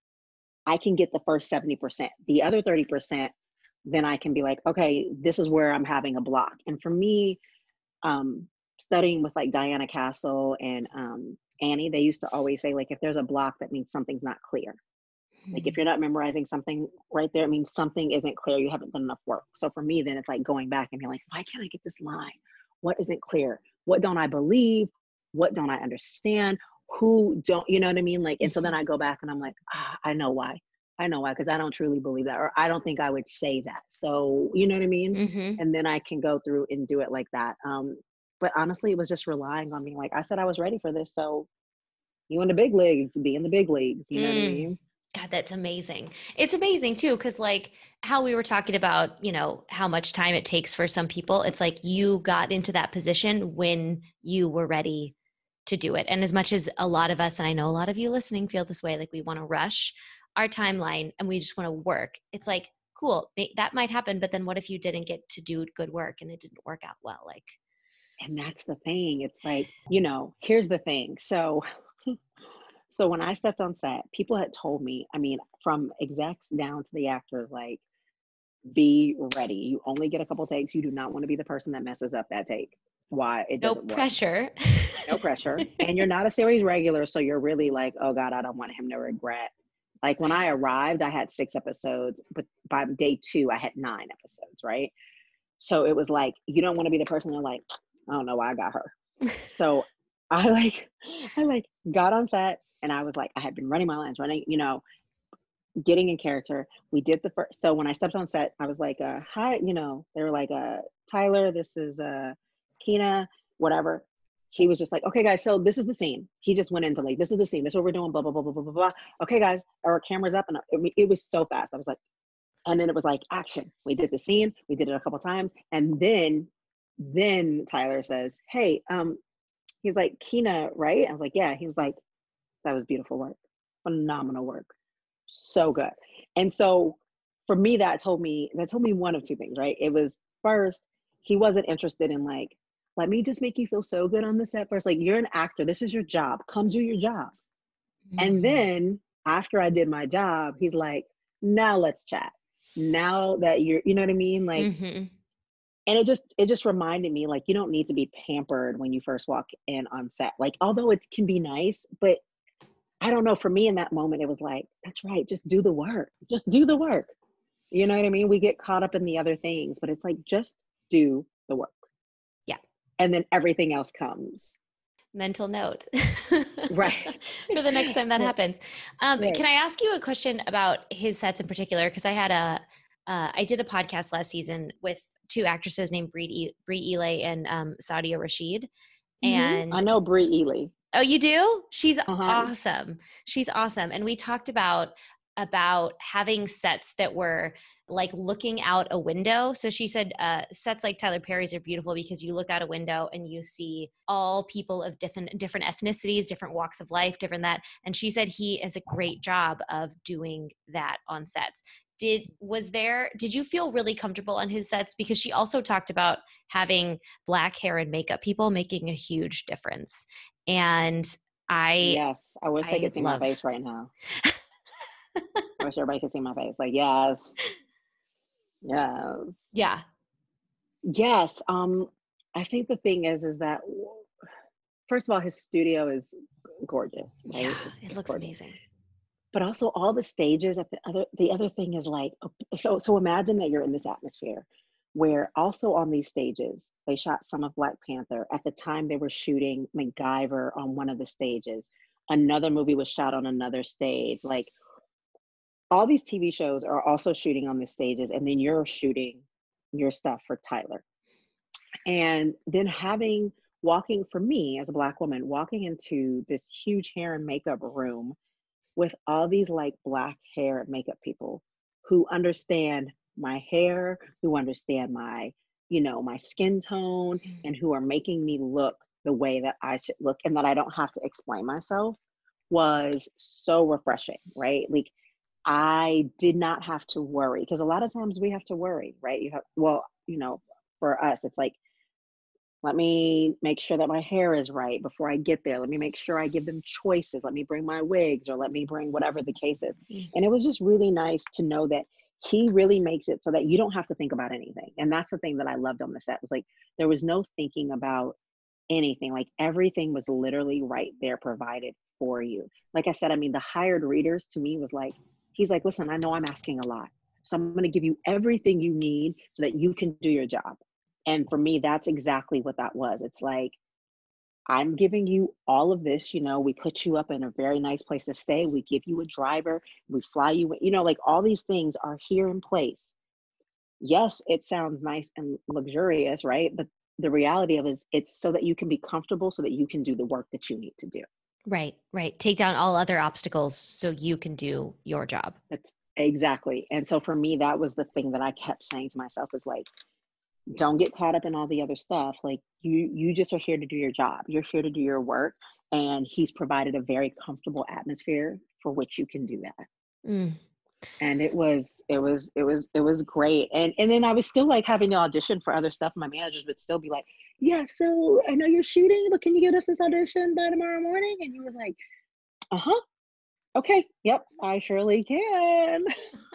I can get the first seventy percent. The other thirty percent, then I can be like, okay, this is where I'm having a block. And for me, um, studying with like Diana Castle and um, Annie, they used to always say, like, if there's a block, that means something's not clear. Like if Mm. you're not memorizing something right there, it means something isn't clear. You haven't done enough work. So for me, then it's like going back and being like, why can't I get this line? What isn't clear? What don't I believe? What don't I understand? Who don't, you know what I mean? Like, and so then Mhm, I go back and I'm like, ah, I know why. I know why, because I don't truly believe that, or I don't think I would say that. So, you know what I mean? mhm. And then I can go through and do it like that. Um, but honestly, it was just relying on me. Like I said, I was ready for this. So you in the big leagues, be in the big leagues. You know what I Mm. mean? God, that's amazing. It's amazing too, because like how we were talking about, you know, how much time it takes for some people, it's like you got into that position when you were ready to do it. And as much as a lot of us, and I know a lot of you listening feel this way, like we want to rush our timeline and we just want to work. It's like, cool, may- that might happen, but then what if you didn't get to do good work and it didn't work out well? Like, And that's the thing. It's like, you know, here's the thing. So, so when I stepped on set, people had told me, I mean, from execs down to the actors, like, be ready. You only get a couple takes. You do not want to be the person that messes up that take. Why it no doesn't work. pressure. No pressure. And you're not a series regular. So you're really like, oh God, I don't want him to regret. Like when I Right. arrived, I had six episodes, but by day two, I had nine episodes, right? So it was like, you don't want to be the person that like, I don't know why I got her. So I like, I like got on set and I was like, I had been running my lines, running, you know, getting in character. We did the first, so when I stepped on set, I was like, uh, hi, you know, they were like, uh, Tyler, this is, uh, Kina, whatever. He was just like, okay, guys, so this is the scene. He just went into like, this is the scene. This is what we're doing, blah, blah, blah, blah, blah, blah, blah. Okay, guys, our camera's up. And it, it was so fast. I was like, and then it was like action. We did the scene. We did it a couple times. And then, then Tyler says, hey, um, he's like, Kina, right? I was like, yeah. He was like, that was beautiful work. Phenomenal work. So good. And so for me, that told me, that told me one of two things, right? It was first, he wasn't interested in like, let me just make you feel so good on the set first. Like, you're an actor. This is your job. Come do your job. Mm-hmm. And then after I did my job, he's like, now let's chat. Now that you're, you know what I mean? Like, mm-hmm. and it just, it just reminded me, like, you don't need to be pampered when you first walk in on set. Like, although it can be nice, but I don't know, for me in that moment, it was like, that's right. Just do the work. Just do the work. You know what I mean? We get caught up in the other things, but it's like, just do the work. Yeah. And then everything else comes. Mental note. Right. For the next time that right. happens. Um, right. Can I ask you a question about his sets in particular? Because I had a, uh, I did a podcast last season with two actresses named Brie, e- Brie Elay and um, Sadia Rashid. And mm-hmm. I know Brie Elay. Oh, you do? She's uh-huh. awesome. She's awesome. And we talked about about having sets that were like looking out a window. So she said uh, sets like Tyler Perry's are beautiful because you look out a window and you see all people of different different ethnicities, different walks of life, different that. And she said he is a great job of doing that on sets. Did was there did you feel really comfortable on his sets? Because she also talked about having black hair and makeup people making a huge difference. And I yes, I wish I they could see love... my face right now. I wish everybody could see my face. Like, yes. Yes. Yeah. Yes. Um, I think the thing is, is that first of all, his studio is gorgeous, right? Yeah, it's, it looks gorgeous. Amazing. But also all the stages at the other, the other thing is like, so, so imagine that you're in this atmosphere where also on these stages, they shot some of Black Panther. At the time they were shooting MacGyver on one of the stages. Another movie was shot on another stage. Like, all these T V shows are also shooting on the stages, and then you're shooting your stuff for Tyler. And then having, walking for me as a Black woman, walking into this huge hair and makeup room with all these like Black hair and makeup people who understand my hair, who understand my, you know, my skin tone, and who are making me look the way that I should look and that I don't have to explain myself, was so refreshing, right? Like, I did not have to worry, because a lot of times we have to worry, right? You have, well, you know, for us, it's like, let me make sure that my hair is right before I get there. Let me make sure I give them choices. Let me bring my wigs, or let me bring whatever the case is. Mm-hmm. And it was just really nice to know that he really makes it so that you don't have to think about anything. And that's the thing that I loved on the set, was like, there was no thinking about anything. Like, everything was literally right there, provided for you. Like I said, I mean, the hired readers to me was like, he's like, listen, I know I'm asking a lot, so I'm going to give you everything you need so that you can do your job. And for me, that's exactly what that was. It's like, I'm giving you all of this, you know, we put you up in a very nice place to stay. We give you a driver, we fly you, you know, like, all these things are here in place. Yes, it sounds nice and luxurious, right? But the reality of it is, it's so that you can be comfortable, so that you can do the work that you need to do. Right, right. Take down all other obstacles so you can do your job. That's exactly. And so for me, that was the thing that I kept saying to myself, is like, don't get caught up in all the other stuff. Like, you, you just are here to do your job. You're here to do your work. And he's provided a very comfortable atmosphere for which you can do that. Mm. And it was, it was, it was, it was great. And and then I was still like having to audition for other stuff. My managers would still be like, yeah, so I know you're shooting, but can you get us this audition by tomorrow morning? And you were like, uh-huh. Okay. Yep. I surely can.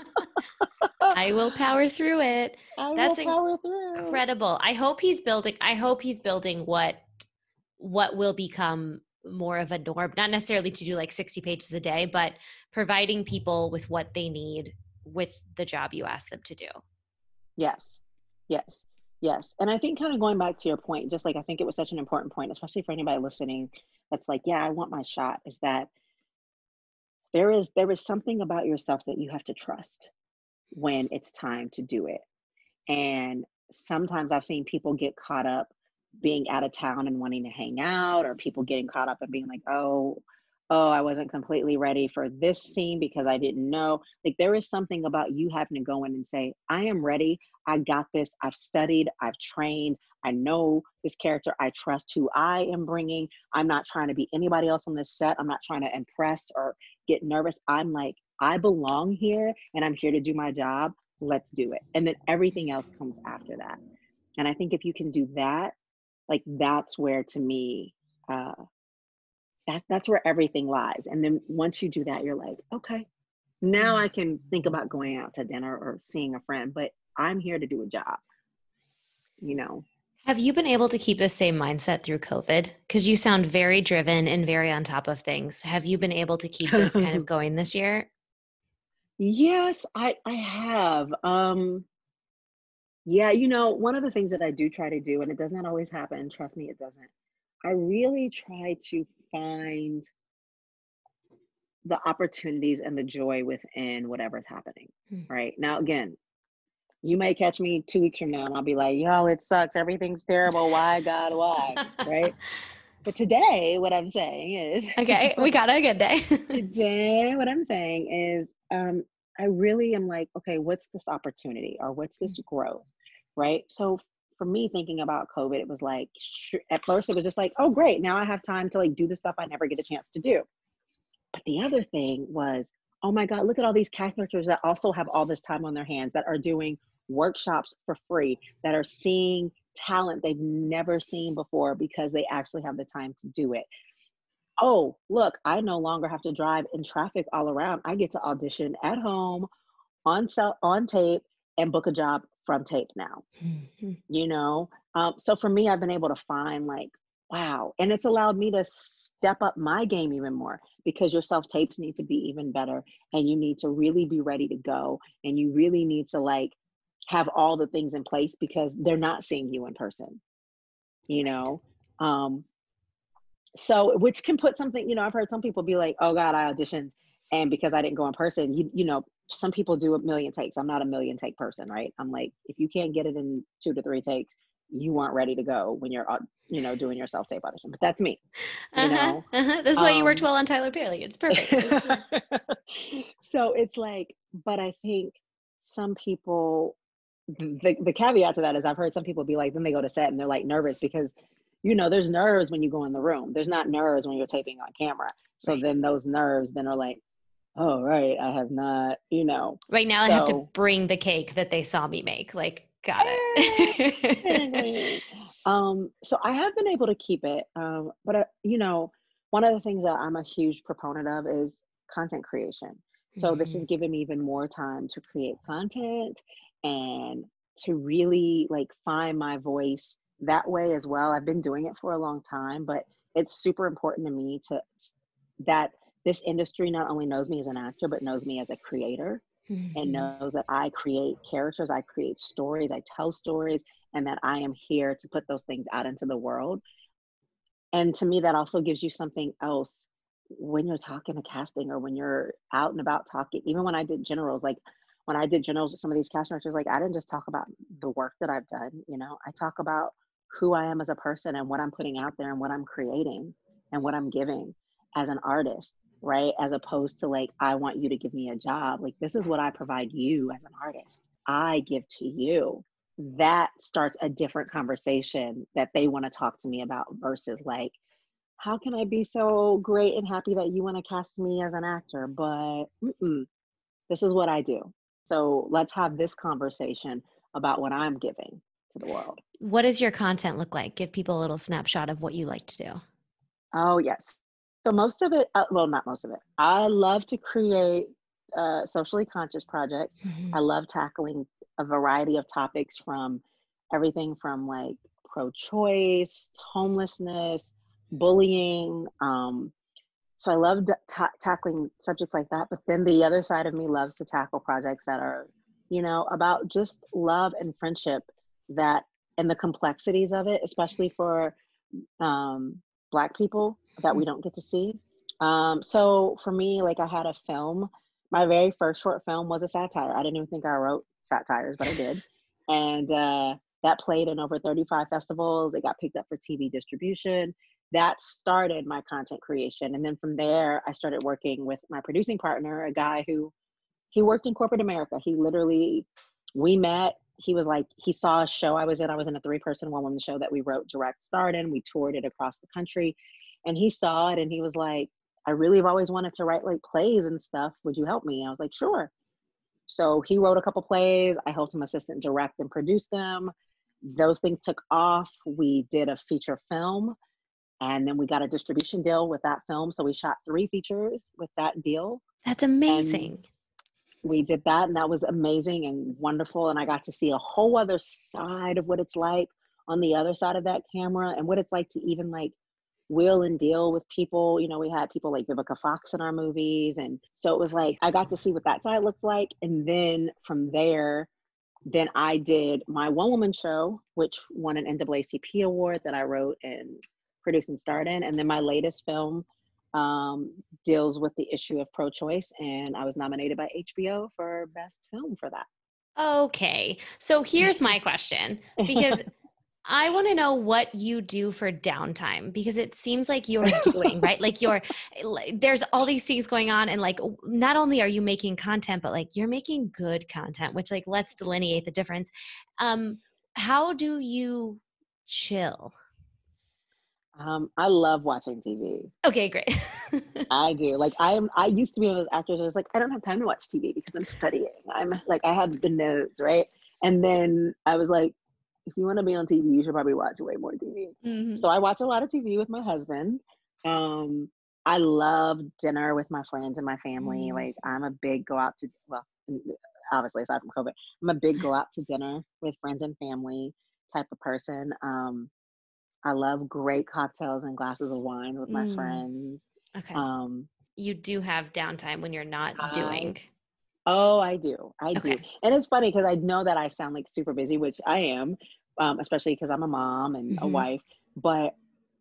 I will power through it. I That's will power through. Incredible. I hope he's building, I hope he's building what, what will become more of a norm, not necessarily to do like sixty pages a day, but providing people with what they need with the job you ask them to do. Yes. Yes. Yes. And I think, kind of going back to your point, just like, I think it was such an important point, especially for anybody listening, that's like, yeah, I want my shot, is that there is, there is something about yourself that you have to trust when it's time to do it. And sometimes I've seen people get caught up being out of town and wanting to hang out, or people getting caught up and being like, oh, oh, I wasn't completely ready for this scene because I didn't know. Like there is something about you having to go in and say, I am ready. I got this. I've studied. I've trained. I know this character. I trust who I am bringing. I'm not trying to be anybody else on this set. I'm not trying to impress or get nervous. I'm like, I belong here and I'm here to do my job. Let's do it. And then everything else comes after that. And I think if you can do that, like that's where, to me, uh, that, that's where everything lies. And then once you do that, you're like, okay, now I can think about going out to dinner or seeing a friend, but I'm here to do a job, you know? Have you been able to keep the same mindset through COVID? Because you sound very driven and very on top of things. Have you been able to keep this kind of going this year? Yes, I, I have. Um, yeah, you know, one of the things that I do try to do, and it does not always happen, trust me, it doesn't. I really try to find the opportunities and the joy within whatever's happening. Hmm. Right now, again, you may catch me two weeks from now and I'll be like, yo, it sucks. Everything's terrible. Why, God, why? Right. But today, what I'm saying is, Okay, we got a good day. today, what I'm saying is, um, I really am like, okay, what's this opportunity or what's this growth? Right. So for me, thinking about COVID, it was like, sh- at first it was just like, oh, great. Now I have time to like do the stuff I never get a chance to do. But the other thing was, oh my God, look at all these cast characters that also have all this time on their hands, that are doing workshops for free, that are seeing talent they've never seen before because they actually have the time to do it. Oh, look, I no longer have to drive in traffic all around. I get to audition at home, on cell, on tape, and book a job from tape now. You know, um, so for me, I've been able to find like, wow, and it's allowed me to step up my game even more, because your self tapes need to be even better, and you need to really be ready to go, and you really need to like have all the things in place because they're not seeing you in person, you Right. know. Um, so which can put something, you know, I've heard some people be like, oh God, I auditioned and because I didn't go in person, you you know, some people do a million takes. I'm not a million take person, right? I'm like, if you can't get it in two to three takes, you weren't ready to go when you're, au- you know, doing your self tape audition. But that's me, you Uh-huh. know. Uh-huh. This is why you worked Um, well on Tyler Perry. It's perfect. It's perfect. so it's like, but I think some people, the, the caveat to that is I've heard some people be like, then they go to set and they're like nervous because, you know, there's nerves when you go in the room. There's not nerves when you're taping on camera. So Right. then those nerves then are like, oh, right, I have not, you know. Right now I have to So bring the cake that they saw me make. Like, got it. exactly. Um, so I have been able to keep it. Um, but, uh, you know, one of the things that I'm a huge proponent of is content creation. So this has Mhm. given me even more time to create content and to really like find my voice that way as well. I've been doing it for a long time, but it's super important to me to that this industry not only knows me as an actor, but knows me as a creator, and Mhm. knows that I create characters, I create stories, I tell stories, and that I am here to put those things out into the world. And to me, that also gives you something else when you're talking to casting or when you're out and about talking. Even when I did generals, like when I did generals with some of these cast directors, like I didn't just talk about the work that I've done, you know, I talk about who I am as a person and what I'm putting out there and what I'm creating and what I'm giving as an artist, right? As opposed to like, I want you to give me a job. Like, this is what I provide you as an artist. I give to you. That starts a different conversation that they want to talk to me about versus like, how can I be so great and happy that you want to cast me as an actor? But mm-mm, this is what I do. So let's have this conversation about what I'm giving to the world. What does your content look like? Give people a little snapshot of what you like to do. Oh, yes. So most of it, uh, well, not most of it. I love to create uh, socially conscious projects. I Mhm. love tackling a variety of topics from everything from like pro-choice, homelessness, bullying. Um, so I love d- ta- tackling subjects like that. But then the other side of me loves to tackle projects that are, you know, about just love and friendship, that and the complexities of it, especially for um, Black people that we don't get to see. Um, so for me, like I had a film, my very first short film was a satire. I didn't even think I wrote satires, but I did. And uh, That played in over thirty-five festivals. It got picked up for T V distribution. That started my content creation. And then from there, I started working with my producing partner, a guy who he worked in corporate America. He literally, we met. He was like, he saw a show I was in. I was in a three person, one woman show that we wrote, direct, starred in. We toured it across the country. And he saw it and he was like, I really have always wanted to write like plays and stuff. Would you help me? I was like, sure. So he wrote a couple plays. I helped him assistant direct and produce them. Those things took off. We did a feature film and then we got a distribution deal with that film. So we shot three features with that deal. That's And amazing. we did that and that was amazing and wonderful. And I got to see a whole other side of what it's like on the other side of that camera and what it's like to even like wheel and deal with people. You know, we had people like Vivica Fox in our movies. And so it was like, I got to see what that side looked like. And then from there, then I did my one woman show, which won an N double A C P award that I wrote and produced and starred in. And then my latest film um, deals with the issue of pro-choice. And I was nominated by H B O for best film for that. Okay. So here's my question, because I want to know what you do for downtime, because it seems like you're doing, right? Like you're, there's all these things going on. And like, not only are you making content, but like you're making good content, which like, let's delineate the difference. Um, how do you chill? Um, I love watching T V. Okay, great. I do. Like I am, I used to be one of those actors who was like, I don't have time to watch T V because I'm studying. I'm like, I had the notes, right? And then I was like, if you want to be on T V, you should probably watch way more T V. Mm-hmm. So I watch a lot of T V with my husband. Um, I love dinner with my friends and my family. Mm-hmm. Like I'm a big go out to, well, obviously aside from COVID, I'm a big go out to dinner with friends and family type of person. Um, I love great cocktails and glasses of wine with my mm. friends. Okay. Um, you do have downtime when you're not I, doing. Oh, I do. I okay. do. And it's funny because I know that I sound like super busy, which I am, um, especially because I'm a mom and mm-hmm. a wife. But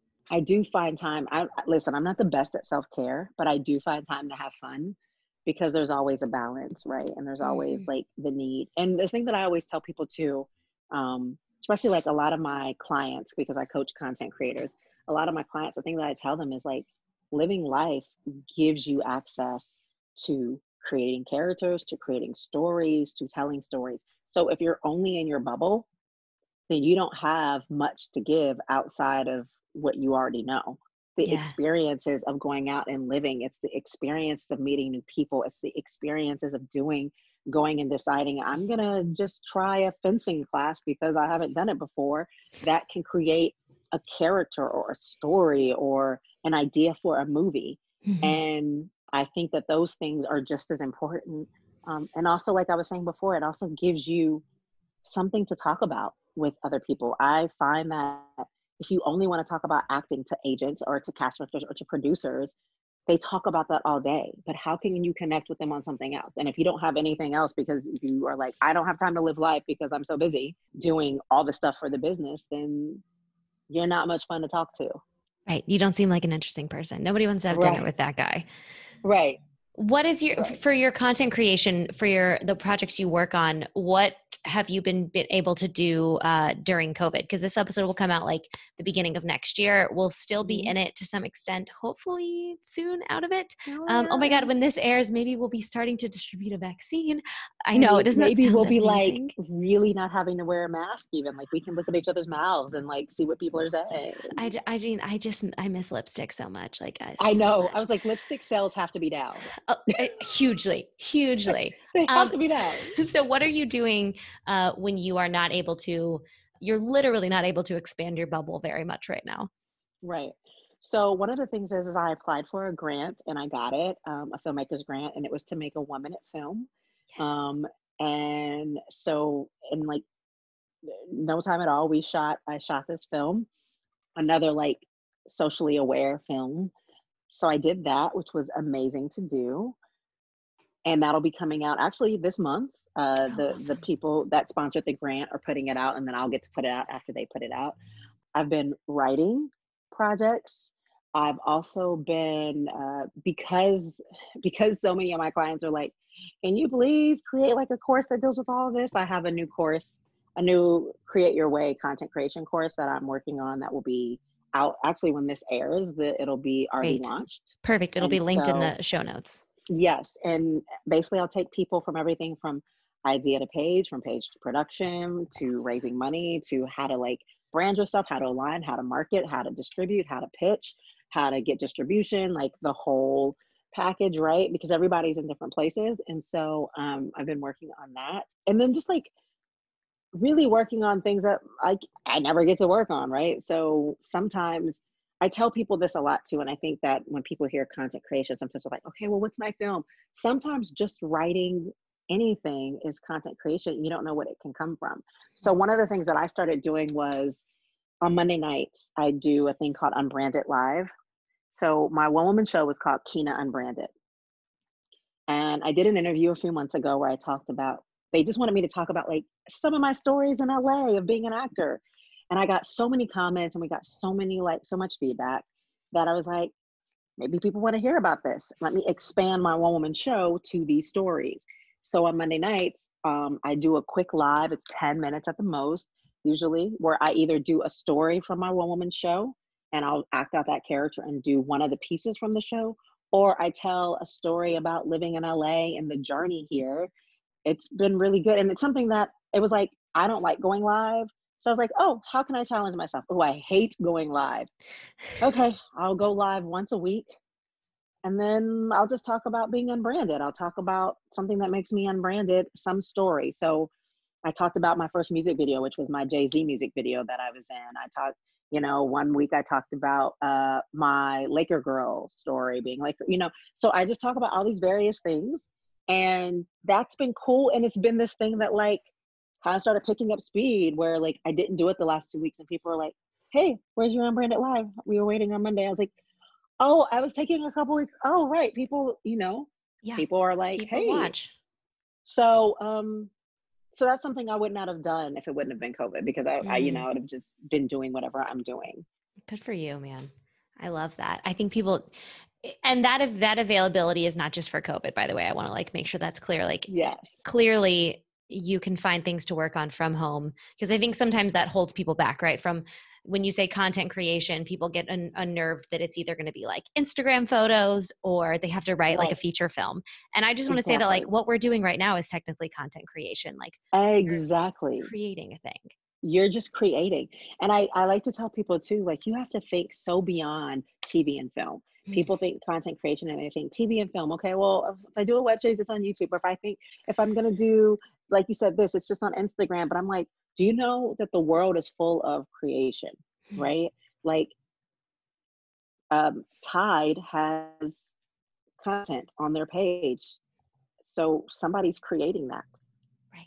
I do find time. I listen, I'm not the best at self-care, but I do find time to have fun because there's always a balance, right? And there's always mm-hmm. like the need. And the thing that I always tell people too, um, especially like a lot of my clients, because I coach content creators, a lot of my clients, the thing that I tell them is like, living life gives you access to creating characters, to creating stories, to telling stories. So if you're only in your bubble, then you don't have much to give outside of what you already know. The yeah. experiences of going out and living, it's the experience of meeting new people. It's the experiences of doing going and deciding I'm gonna just try a fencing class because I haven't done it before. That can create a character or a story or an idea for a movie. Mm-hmm. And I think that those things are just as important. Um, and also, like I was saying before, it also gives you something to talk about with other people. I find that if you only want to talk about acting to agents or to cast directors or to producers, they talk about that all day, but how can you connect with them on something else? And if you don't have anything else because you are like, I don't have time to live life because I'm so busy doing all the stuff for the business, then you're not much fun to talk to. Right. You don't seem like an interesting person. Nobody wants to have right. dinner with that guy. Right. What is your, right. for your content creation, for your, the projects you work on, what have you been, been able to do uh, during COVID? Because this episode will come out like the beginning of next year. We'll still be mm-hmm. in it to some extent, hopefully soon out of it. Oh, um, yeah. oh my God, when this airs, maybe we'll be starting to distribute a vaccine. I know, maybe, it doesn't Maybe sound we'll be amazing. like really not having to wear a mask even. Like we can look at each other's mouths and like see what people are saying. I, I mean, I just, I miss lipstick so much. Like I, I know. So I was like, lipstick sales have to be down. Oh, hugely, hugely. They have um, to be down. So what are you doing uh, when you are not able to, you're literally not able to expand your bubble very much right now? Right. So one of the things is, is I applied for a grant and I got it, um, a filmmaker's grant, and it was to make a one minute film. Yes. Um, and so in like no time at all, we shot, I shot this film, another like socially aware film. So I did that, which was amazing to do. And that'll be coming out actually this month. Uh, oh, the, awesome. the people that sponsored the grant are putting it out, and then I'll get to put it out after they put it out. I've been writing projects. I've also been, uh, because, because so many of my clients are like, can you please create like a course that deals with all of this? I have a new course a new Create Your Way content creation course that I'm working on that will be out actually when this airs, that it'll be already Great. launched. Perfect. It'll And be linked in so, the show notes. yes, and basically I'll take people from everything from idea to page, from page to production, to raising money, to how to like brand yourself, how to align, how to market, how to distribute, how to pitch, how to get distribution, like the whole package, right? Because everybody's in different places. And so um, I've been working on that. And then just like really working on things that I I never get to work on, right? So sometimes I tell people this a lot too, and I think that when people hear content creation, sometimes they're like, okay, well, what's my film? Sometimes just writing anything is content creation. You don't know what it can come from. So one of the things that I started doing was on Monday nights, I do a thing called Unbranded Live. So my one woman show was called Kina Unbranded. And I did an interview a few months ago where I talked about, they just wanted me to talk about like some of my stories in L A of being an actor. And I got so many comments and we got so many, like so much feedback that I was like, maybe people want to hear about this. Let me expand my one woman show to these stories. So on Monday nights, um, I do a quick live, it's ten minutes at the most, usually, where I either do a story from my one woman show and I'll act out that character and do one of the pieces from the show, or I tell a story about living in L A and the journey here. It's been really good. And it's something that it was like, I don't like going live. So I was like, oh, how can I challenge myself? Oh, I hate going live. Okay, I'll go live once a week. And then I'll just talk about being unbranded. I'll talk about something that makes me unbranded, some story. So I talked about my first music video, which was my Jay-Z music video that I was in. I talked, you know, one week I talked about uh, my Laker girl story being like, you know, so I just talk about all these various things. And that's been cool. And it's been this thing that like kind of started picking up speed where like I didn't do it the last two weeks and people were like, hey, where's your Unbranded Live? We were waiting on Monday. I was like, oh, I was taking a couple weeks. Oh, right. People, you know, Yeah. people are like, People hey. watch. So, um, so that's something I would not have done if it wouldn't have been COVID because I, Mm. I, you know, I would have just been doing whatever I'm doing. Good for you, man. I love that. I think people, and that if that availability is not just for COVID, by the way. I want to like make sure that's clear. Like, yes, clearly you can find things to work on from home because I think sometimes that holds people back, right? From when you say content creation, people get un- unnerved that it's either going to be like Instagram photos or they have to write right. like a feature film. And I just want exactly. to say that like what we're doing right now is technically content creation. Like exactly creating a thing. You're just creating. And I, I like to tell people too, like you have to think so beyond T V and film. People think content creation and they think T V and film. Okay, well, if I do a web series, it's on YouTube. Or if I think, if I'm going to do, like you said, this, it's just on Instagram. But I'm like, do you know that the world is full of creation, right? Like um, Tide has content on their page. So somebody's creating that. Right.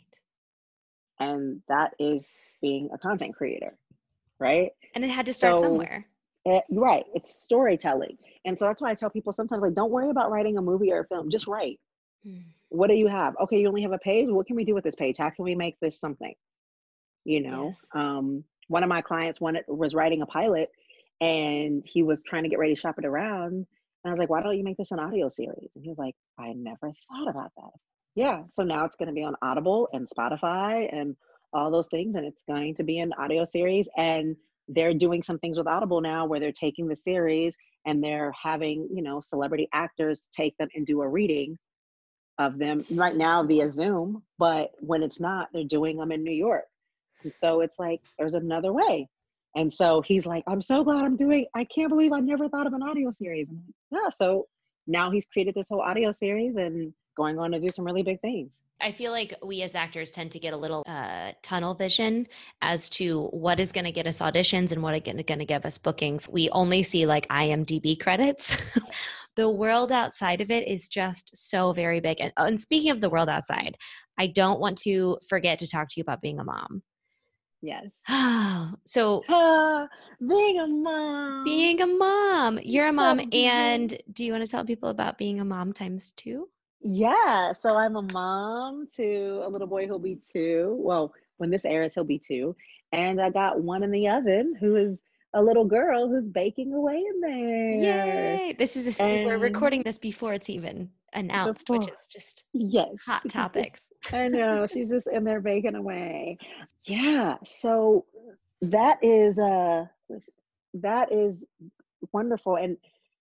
And that is being a content creator, right? And it had to start so, somewhere. It, right. It's storytelling. And so that's why I tell people sometimes, like, don't worry about writing a movie or a film. Just write. Hmm. What do you have? Okay, you only have a page. What can we do with this page? How can we make this something? You know, yes. um, one of my clients wanted, was writing a pilot and he was trying to get ready to shop it around. And I was like, why don't you make this an audio series? And he was like, I never thought about that. Yeah. So now it's going to be on Audible and Spotify and all those things. And it's going to be an audio series. And they're doing some things with Audible now where they're taking the series and they're having, you know, celebrity actors take them and do a reading of them right now via Zoom. But when it's not, they're doing them in New York. And so it's like, there's another way. And so he's like, I'm so glad I'm doing, I can't believe I never thought of an audio series. And yeah, so now he's created this whole audio series and going on to do some really big things. I feel like we as actors tend to get a little uh, tunnel vision as to what is going to get us auditions and what is going to give us bookings. We only see like I M D B credits. The world outside of it is just so very big. And, and speaking of the world outside, I don't want to forget to talk to you about being a mom. Yes. So uh, being a mom. Being a mom. You're a mom. And do you want to tell people about being a mom times two? Yeah. So I'm a mom to a little boy who'll be two. Well, when this airs, he'll be two. And I got one in the oven who is a little girl who's baking away in there. Yay! This is this, we're recording And this before it's even announced, which before, is just yes, hot which is just, topics. I know, she's just in there baking away. Yeah, so that is uh that is wonderful. And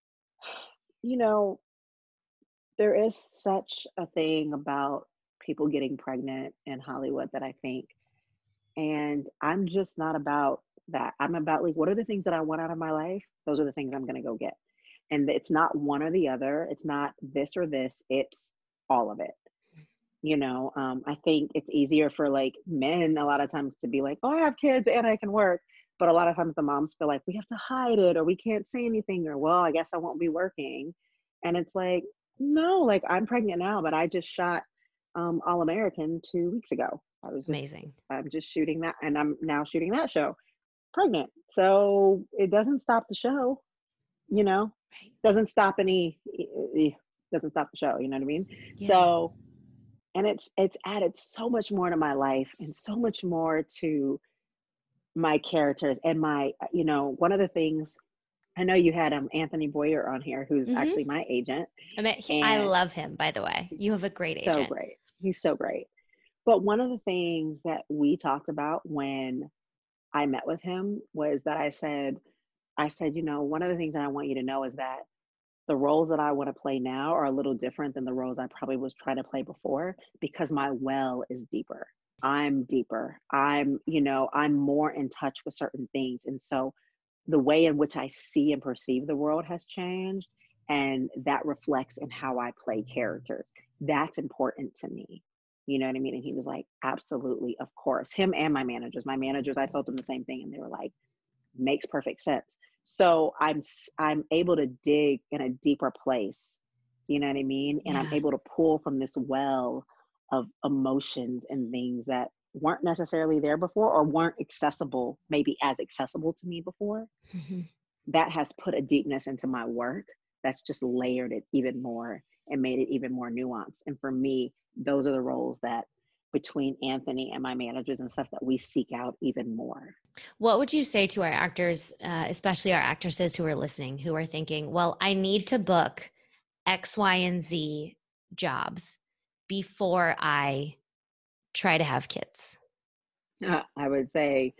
you know, there is such a thing about people getting pregnant in Hollywood that I think, and I'm just not about that. I'm about like, what are the things that I want out of my life? Those are the things I'm going to go get. And it's not one or the other. It's not this or this. It's all of it. You know, um, I think it's easier for like men a lot of times to be like, oh, I have kids and I can work. But a lot of times the moms feel like we have to hide it or we can't say anything or, well, I guess I won't be working. And it's like, no, like I'm pregnant now, but I just shot um, All American two weeks ago. I was just, Amazing. I'm just shooting that and I'm now shooting that show pregnant. So it doesn't stop the show, you know, Right. doesn't stop any, doesn't stop the show, you know what I mean? Yeah. So, and it's it's added so much more to my life and so much more to my characters and my, you know, one of the things, I know you had um Anthony Boyer on here, who's Mm-hmm. actually my agent, I mean, he, I and love him, by the way. You have a great so agent. great. He's so great. But one of the things that we talked about when I met with him was that I said, I said, you know, one of the things that I want you to know is that the roles that I want to play now are a little different than the roles I probably was trying to play before because my well is deeper. I'm deeper. I'm, you know, I'm more in touch with certain things. And so the way in which I see and perceive the world has changed. And that reflects in how I play characters. That's important to me. You know what I mean? And he was like, absolutely, of course. Him and my managers. My managers, I told them the same thing, and they were like, makes perfect sense. So I'm I'm able to dig in a deeper place. You know what I mean? And I'm Yeah. able to pull from this well of emotions and things that weren't necessarily there before or weren't accessible, maybe as accessible to me before. Mm-hmm. That has put a deepness into my work that's just layered it even more and made it even more nuanced. And for me, those are the roles that between Anthony and my managers and stuff that we seek out even more. What would you say to our actors, uh, especially our actresses who are listening, who are thinking, well, I need to book X, Y, and Z jobs before I try to have kids? Uh, I would say,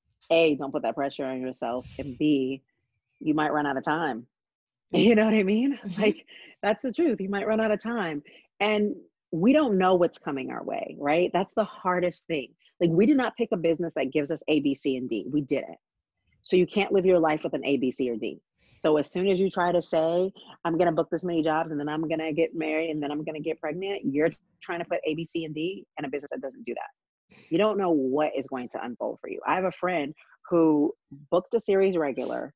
A, don't put that pressure on yourself. And B, you might run out of time. You know what I mean? Mm-hmm. Like, that's the truth. You might run out of time. And we don't know what's coming our way, right? That's the hardest thing. Like, we did not pick a business that gives us A, B, C, and D. We didn't. So you can't live your life with an A, B, C, or D. So as soon as you try to say, I'm going to book this many jobs and then I'm going to get married and then I'm going to get pregnant, you're trying to put A, B, C, and D in a business that doesn't do that. You don't know what is going to unfold for you. I have a friend who booked a series regular,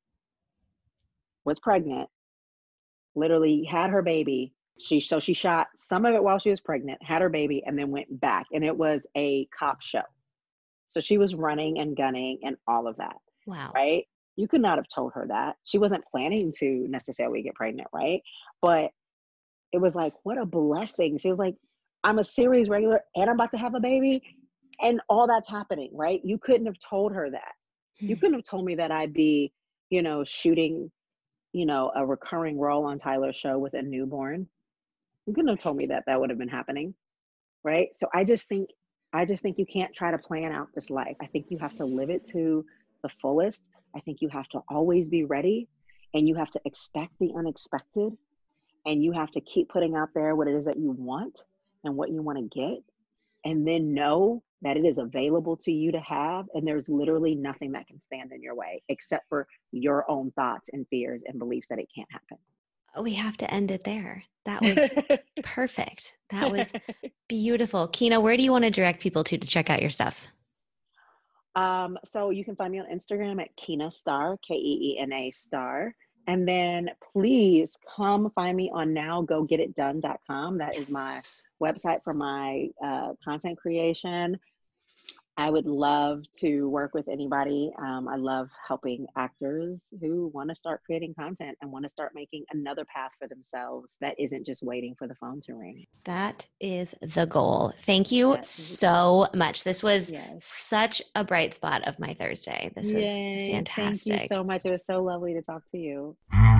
was pregnant, literally had her baby. She so she shot some of it while she was pregnant, had her baby, and then went back. And it was a cop show. So she was running and gunning and all of that. Wow. Right? You could not have told her that. She wasn't planning to necessarily get pregnant, right? But it was like, what a blessing. She was like, I'm a series regular and I'm about to have a baby. And all that's happening, right? You couldn't have told her that. You couldn't have told me that I'd be, you know, shooting, you know, a recurring role on Tyler's show with a newborn. You couldn't have told me that that would have been happening, right? So I just think, I just think you can't try to plan out this life. I think you have to live it to the fullest. I think you have to always be ready and you have to expect the unexpected and you have to keep putting out there what it is that you want and what you want to get. And then know that it is available to you to have. And there's literally nothing that can stand in your way except for your own thoughts and fears and beliefs that it can't happen. We have to end it there. That was perfect. That was beautiful. Kina, where do you want to direct people to to check out your stuff? Um, so you can find me on Instagram at Kina Star, K E E N A Star. And then please come find me on now go get it done dot com. That Yes. is my website for my uh, content creation. I would love to work with anybody. Um, I love helping actors who want to start creating content and want to start making another path for themselves that isn't just waiting for the phone to ring. That is the goal. Thank you That so much. This was yes. such a bright spot of my Thursday. This Yay. is fantastic. Thank you so much. It was so lovely to talk to you.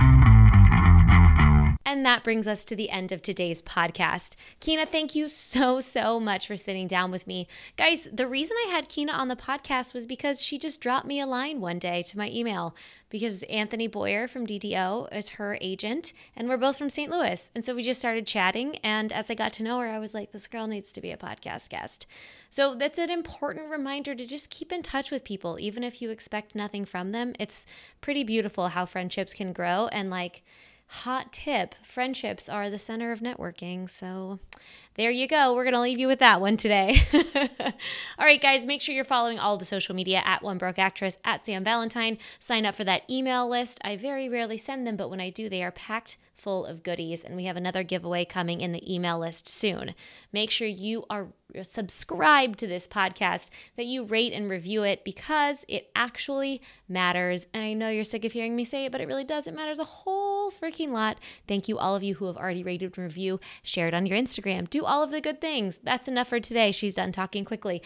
And that brings us to the end of today's podcast. Kina, thank you so, so much for sitting down with me. Guys, the reason I had Kina on the podcast was because she just dropped me a line one day to my email because Anthony Boyer from D D O is her agent, and we're both from Saint Louis. And so we just started chatting, and as I got to know her, I was like, this girl needs to be a podcast guest. So that's an important reminder to just keep in touch with people, even if you expect nothing from them. It's pretty beautiful how friendships can grow, and like, hot tip, friendships are the center of networking. So there you go. We're going to leave you with that one today. All right, guys, make sure you're following all the social media at One Broke Actress, at Sam Valentine. Sign up for that email list. I very rarely send them, but when I do, they are packed full of goodies, and we have another giveaway coming in the email list soon. Make sure you are subscribed to this podcast, that you rate and review it, because it actually matters. And I know you're sick of hearing me say it, but it really does. It matters a whole freaking lot. Thank you, all of you who have already rated and reviewed. Share it on your Instagram. Do all of the good things. That's enough for today. She's done talking quickly.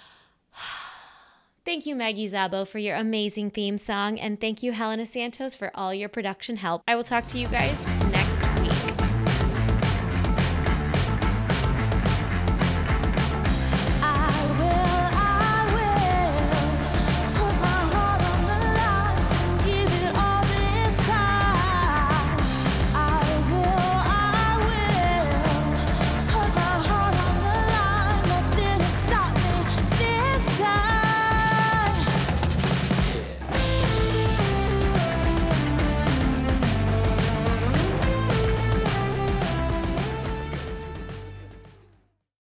Thank you, Maggie Zabo, for your amazing theme song. And thank you, Helena Santos, for all your production help. I will talk to you guys